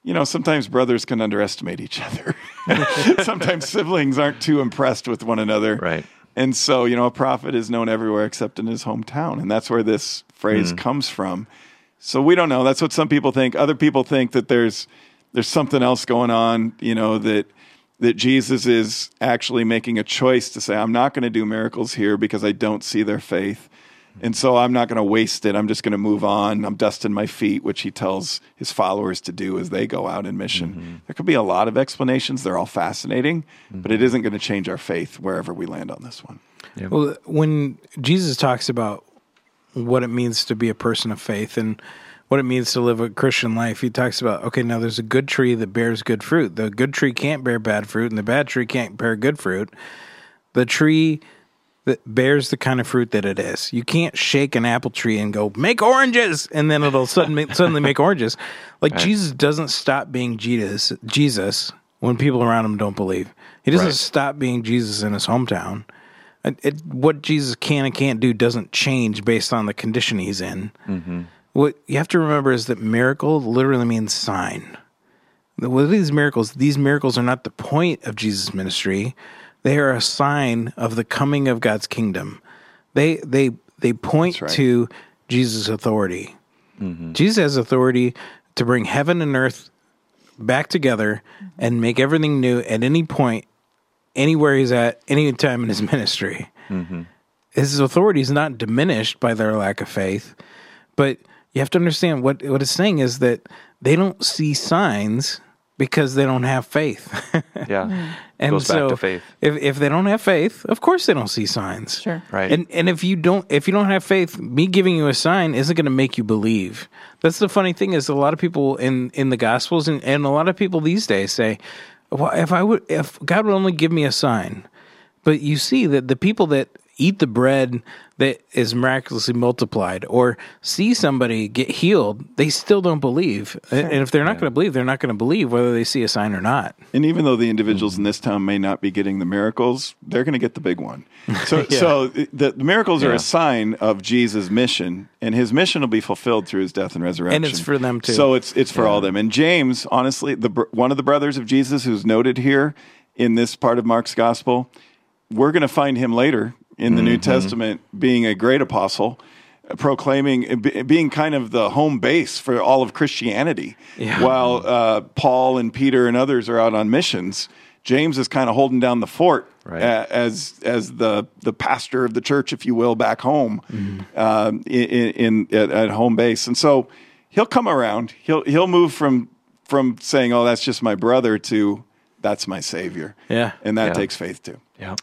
you know, sometimes brothers can underestimate each other. Sometimes siblings aren't too impressed with one another. Right. And so, you know, a prophet is known everywhere except in his hometown. And that's where this phrase mm. comes from. So we don't know. That's what some people think. Other people think that there's there's something else going on, you know, that that Jesus is actually making a choice to say, I'm not going to do miracles here because I don't see their faith. And so I'm not going to waste it. I'm just going to move on. I'm dusting my feet, which he tells his followers to do as they go out in mission. Mm-hmm. There could be a lot of explanations. They're all fascinating, mm-hmm. but it isn't going to change our faith wherever we land on this one. Yep. Well, when Jesus talks about what it means to be a person of faith and what it means to live a Christian life, he talks about, okay, now there's a good tree that bears good fruit. The good tree can't bear bad fruit, and the bad tree can't bear good fruit. The tree that bears the kind of fruit that it is. You can't shake an apple tree and go, make oranges, and then it'll suddenly suddenly make oranges. Like, right. Jesus doesn't stop being Jesus, Jesus when people around him don't believe. He doesn't right. stop being Jesus in his hometown. It, it, what Jesus can and can't do doesn't change based on the condition he's in. Mm-hmm. What you have to remember is that miracle literally means sign. What are these miracles? These miracles are not the point of Jesus' ministry. They are a sign of the coming of God's kingdom. They they they point right. to Jesus' authority. Mm-hmm. Jesus has authority to bring heaven and earth back together and make everything new at any point, anywhere he's at, any time in his ministry. Mm-hmm. His authority is not diminished by their lack of faith, but you have to understand what, what it's saying is that they don't see signs because they don't have faith. Yeah. And goes so back to faith. If if they don't have faith, of course they don't see signs. Sure. Right. And and if you don't if you don't have faith, me giving you a sign isn't going to make you believe. That's the funny thing is a lot of people in, in the Gospels and, and a lot of people these days say, well, if I would if God would only give me a sign. But you see that the people that eat the bread that is miraculously multiplied or see somebody get healed, they still don't believe. Sure. And if they're not yeah. going to believe, they're not going to believe whether they see a sign or not. And even though the individuals mm-hmm. in this town may not be getting the miracles, they're going to get the big one. So yeah. so the, the miracles yeah. are a sign of Jesus' mission, and his mission will be fulfilled through his death and resurrection. And it's for them too. So it's it's for yeah. all of them. And James, honestly, the one of the brothers of Jesus who's noted here in this part of Mark's gospel, we're going to find him later in the mm-hmm. New Testament being a great apostle, proclaiming, being kind of the home base for all of Christianity. Yeah. While uh, Paul and Peter and others are out on missions, James is kind of holding down the fort right. as as the the pastor of the church, if you will, back home mm-hmm. um, in, in at, at home base. And so he'll come around. He'll he'll move from from saying, "Oh, that's just my brother," to "That's my Savior." Yeah, and that yeah. takes faith too. Yeah.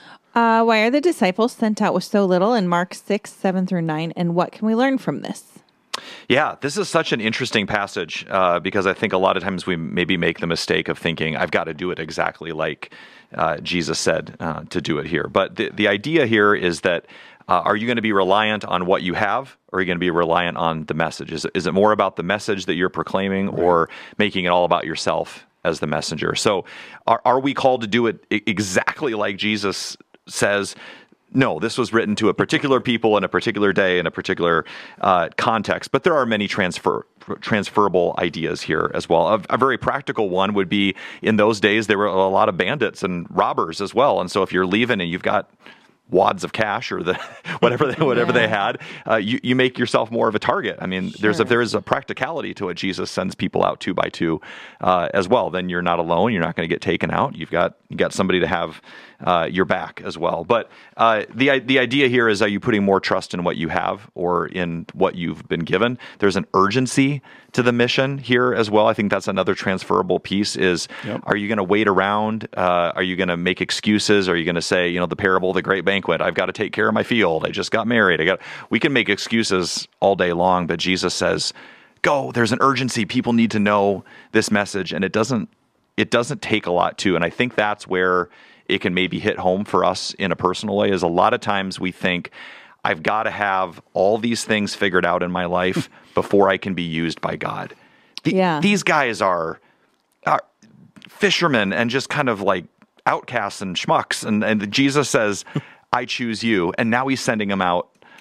Uh, why are the disciples sent out with so little in Mark six, seven through nine, and what can we learn from this? Yeah, this is such an interesting passage uh, because I think a lot of times we maybe make the mistake of thinking, I've got to do it exactly like uh, Jesus said uh, to do it here. But the, the idea here is that uh, are you going to be reliant on what you have, or are you going to be reliant on the message? Is, is it more about the message that you're proclaiming right. or making it all about yourself as the messenger? So are, are we called to do it exactly like Jesus says? No, this was written to a particular people in a particular day in a particular uh, context, but there are many transfer transferable ideas here as well. A, a very practical one would be in those days there were a lot of bandits and robbers as well, and so if you're leaving and you've got wads of cash or the whatever they, whatever yeah. they had, uh, you you make yourself more of a target. I mean, sure. there's a, there is a practicality to it. Jesus sends people out two by two uh, as well. Then you're not alone. You're not going to get taken out. You've got you got somebody to have uh, your back as well. But uh, the the idea here is: are you putting more trust in what you have or in what you've been given? There's an urgency to the mission here as well. I think that's another transferable piece. Is yep. are you going to wait around? Uh, are you going to make excuses? Are you going to say, you know, the parable of the great banquet? I've got to take care of my field. I just got married. I got. We can make excuses all day long, but Jesus says, "Go." There's an urgency. People need to know this message, and it doesn't. It doesn't take a lot to. And I think that's where it can maybe hit home for us in a personal way. Is a lot of times we think, I've got to have all these things figured out in my life before I can be used by God. The, yeah. These guys are, are fishermen and just kind of like outcasts and schmucks. And, and Jesus says, I choose you. And now he's sending them out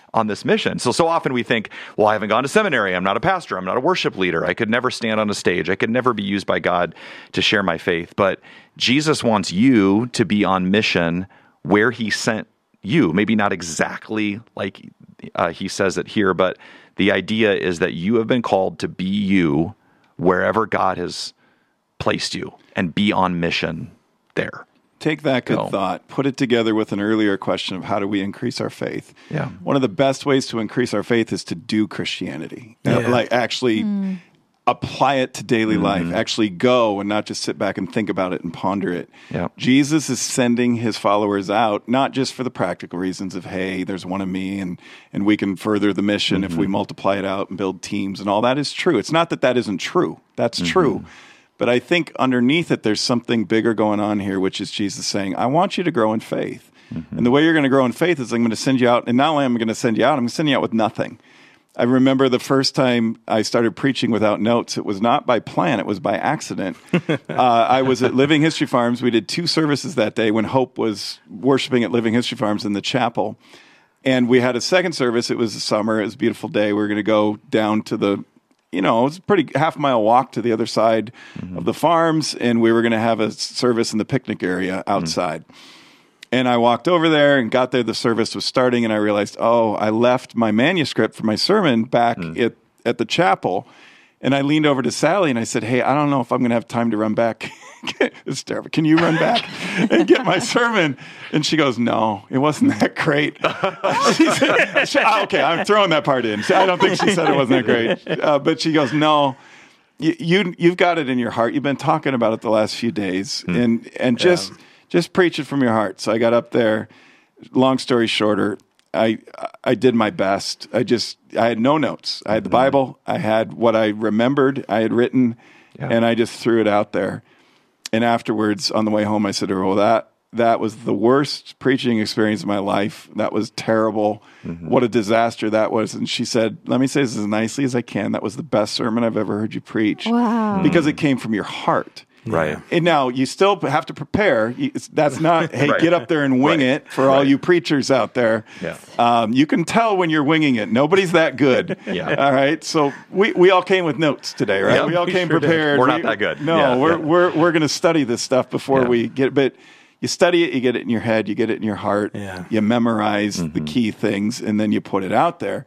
on this mission. So, so often we think, well, I haven't gone to seminary. I'm not a pastor. I'm not a worship leader. I could never stand on a stage. I could never be used by God to share my faith. But Jesus wants you to be on mission where he sent you. Maybe not exactly like uh, he says it here, but the idea is that you have been called to be you wherever God has placed you and be on mission there. Take that good Go. thought, put it together with an earlier question of how do we increase our faith. Yeah. One of the best ways to increase our faith is to do Christianity. Uh, Yeah. like actually Mm. apply it to daily Mm-hmm. life, actually go and not just sit back and think about it and ponder it. Yeah. Jesus is sending his followers out, not just for the practical reasons of, hey, there's one of me and, and we can further the mission if we Mm-hmm. multiply it out and build teams and all that is true. It's not that that isn't true. That's Mm-hmm. true. But I think underneath it, there's something bigger going on here, which is Jesus saying, I want you to grow in faith. Mm-hmm. And the way you're going to grow in faith is I'm going to send you out. And not only am I going to send you out, I'm going to send you out with nothing. I remember the first time I started preaching without notes. It was not by plan. It was by accident. uh, I was at Living History Farms. We did two services that day when Hope was worshiping at Living History Farms in the chapel. And we had a second service. It was the summer. It was a beautiful day. We were going to go down to the, you know, it was a pretty half mile walk to the other side mm-hmm. of the farms. And we were going to have a service in the picnic area outside. Mm-hmm. And I walked over there and got there. The service was starting, and I realized, oh, I left my manuscript for my sermon back mm. at, at the chapel. And I leaned over to Sally and I said, hey, I don't know if I'm going to have time to run back. It's terrible. Can you run back and get my sermon? And she goes, no, it wasn't that great. she said, she, okay, I'm throwing that part in. I don't think she said it wasn't that great. Uh, but she goes, no, you, you, you've got it in your heart. You've been talking about it the last few days. Mm. And, and just... Yeah. Just preach it from your heart. So I got up there. Long story shorter, I I did my best. I just I had no notes. I had the Bible. I had what I remembered. I had written, yeah. and I just threw it out there. And afterwards, on the way home, I said to her, "Well, that that was the worst preaching experience of my life. That was terrible. Mm-hmm. What a disaster that was." And she said, "Let me say this as nicely as I can. That was the best sermon I've ever heard you preach. Wow. Because it came from your heart." Right. And now you still have to prepare. That's not, hey, right. get up there and wing right. it for right. all you preachers out there. Yeah. Um, you can tell when you're winging it. Nobody's that good. yeah. All right. So we, we all came with notes today, right? Yep, we all we came sure prepared. Did. We're we, not that good. No, yeah, we're, yeah. we're, we're going to study this stuff before yeah. we get, but you study it, you get it in your head, you get it in your heart, yeah. you memorize mm-hmm. the key things, and then you put it out there.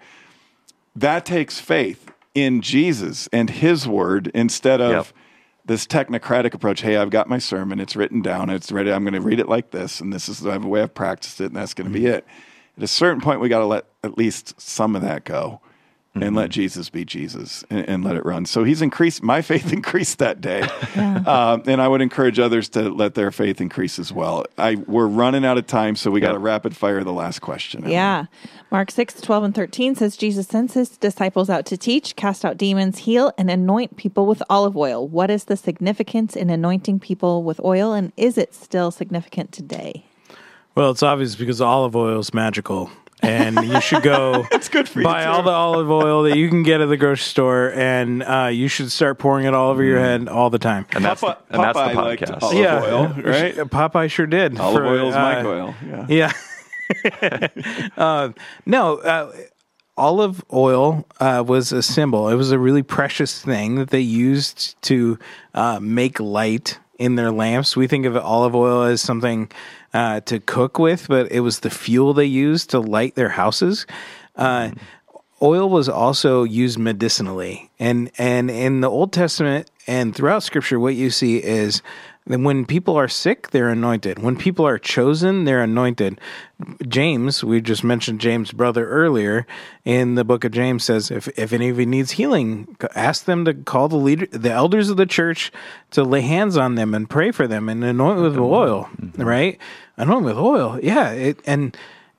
That takes faith in Jesus and his word instead of, yep. this technocratic approach. Hey, I've got my sermon. It's written down. It's ready. I'm going to read it like this. And this is the way I've practiced it. And that's going to be it. At a certain point, we got to let at least some of that go and mm-hmm. let Jesus be Jesus and, and let it run. So he's increased, my faith increased that day. yeah. um, and I would encourage others to let their faith increase as well. I We're running out of time, so we got to yep. rapid fire the last question. Yeah. Mark six, twelve, and thirteen says, Jesus sends his disciples out to teach, cast out demons, heal, and anoint people with olive oil. What is the significance in anointing people with oil, and is it still significant today? Well, it's obvious because olive oil is magical. And you should go it's good for buy you all the olive oil that you can get at the grocery store, and uh, you should start pouring it all over your head all the time. And that's, Popeye, the, and that's the Popeye liked podcast. olive yeah. oil, right? Popeye sure did. Olive for, oil is uh, Mike oil. Yeah. Yeah. uh, no, uh, olive oil uh, was a symbol. It was a really precious thing that they used to uh, make light in their lamps. We think of olive oil as something uh, to cook with, but it was the fuel they used to light their houses. Uh, mm. Oil was also used medicinally. And, and in the Old Testament and throughout Scripture, what you see is that when people are sick, they're anointed. When people are chosen, they're anointed. James, we just mentioned James' brother earlier, in the book of James says, if, if any of you needs healing, ask them to call the leader, the elders of the church to lay hands on them and pray for them and anoint with oil, mm-hmm. right? Anoint with oil, yeah. It, and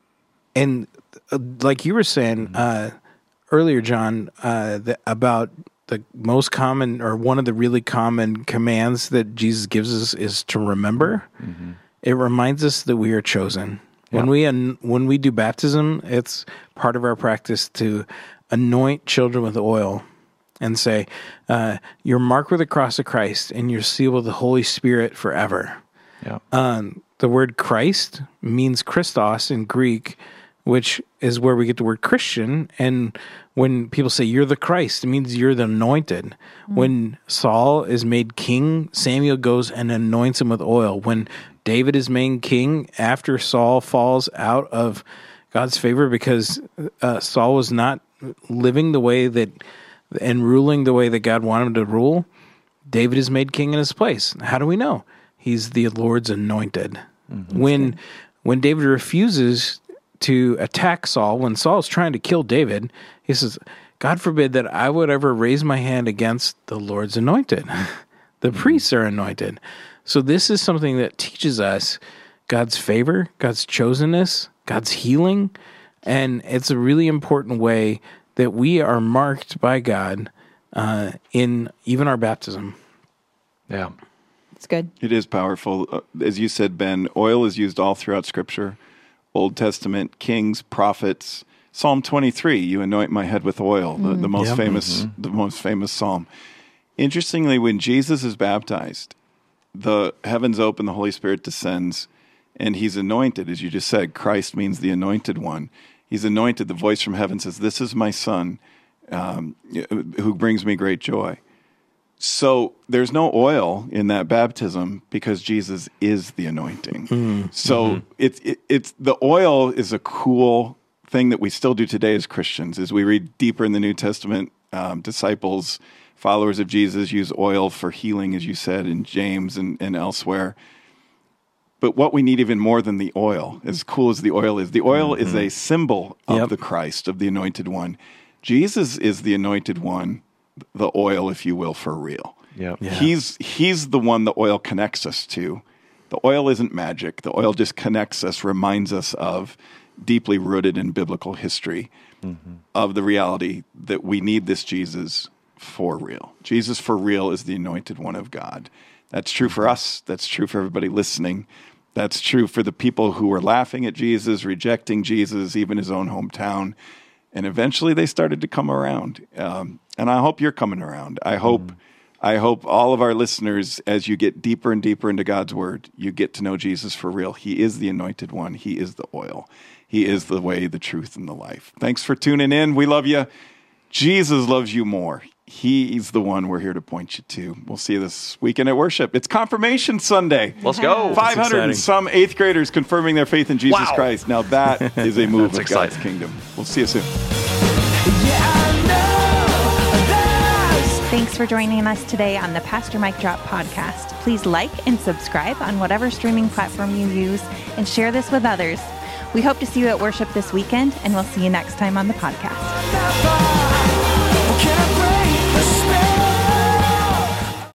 and uh, like you were saying uh, earlier, John, uh, the, about the most common or one of the really common commands that Jesus gives us is to remember. Mm-hmm. It reminds us that we are chosen. Yeah. When we an, when we do baptism, it's part of our practice to anoint children with oil and say, uh, "You're marked with the cross of Christ, and you're sealed with the Holy Spirit forever." Yeah. Um, the word Christ means Christos in Greek, which is where we get the word Christian. And when people say you're the Christ, it means you're the anointed. Mm-hmm. When Saul is made king, Samuel goes and anoints him with oil. When David is made king after Saul falls out of God's favor because uh, Saul was not living the way that and ruling the way that God wanted him to rule, David is made king in his place. How do we know? He's the Lord's anointed. Mm-hmm. When when David refuses to attack Saul, when Saul's trying to kill David, he says, God forbid that I would ever raise my hand against the Lord's anointed. The mm-hmm. priests are anointed. So this is something that teaches us God's favor, God's chosenness, God's healing, and it's a really important way that we are marked by God uh, in even our baptism. Yeah. It's good. It is powerful. Uh, as you said, Ben, oil is used all throughout Scripture. Old Testament, Kings, prophets. Psalm twenty-three, you anoint my head with oil, the, the most Yep. famous Mm-hmm. the most famous psalm. Interestingly, when Jesus is baptized, the heavens open, the Holy Spirit descends, and he's anointed, as you just said. Christ means the anointed one. He's anointed. The voice from heaven says, this is my son, um, who brings me great joy. So there's no oil in that baptism because Jesus is the anointing. Mm-hmm. So mm-hmm. it's it, it's the oil is a cool thing that we still do today as Christians. As we read deeper in the New Testament, um, disciples, followers of Jesus use oil for healing, as you said, in James and, and elsewhere. But what we need even more than the oil, as cool as the oil is, the oil mm-hmm. is a symbol of yep. the Christ, of the anointed one. Jesus is the anointed one, the oil, if you will, for real. Yep. Yeah. He's he's the one the oil connects us to. The oil isn't magic. The oil just connects us, reminds us of, deeply rooted in biblical history, mm-hmm. of the reality that we need this Jesus for real. Jesus for real is the anointed one of God. That's true for us. That's true for everybody listening. That's true for the people who were laughing at Jesus, rejecting Jesus, even his own hometown. And eventually they started to come around. Um, and I hope you're coming around. I hope mm. I hope all of our listeners, as you get deeper and deeper into God's word, you get to know Jesus for real. He is the anointed one. He is the oil. He is the way, the truth, and the life. Thanks for tuning in. We love you. Jesus loves you more. He's the one we're here to point you to. We'll see you this weekend at worship. It's Confirmation Sunday. Let's go. five hundred and some eighth graders confirming their faith in Jesus Wow. Christ. Now that is a move of exciting. God's kingdom. We'll see you soon. Thanks for joining us today on the Pastor Mike Drop podcast. Please like and subscribe on whatever streaming platform you use and share this with others. We hope to see you at worship this weekend, and we'll see you next time on the podcast.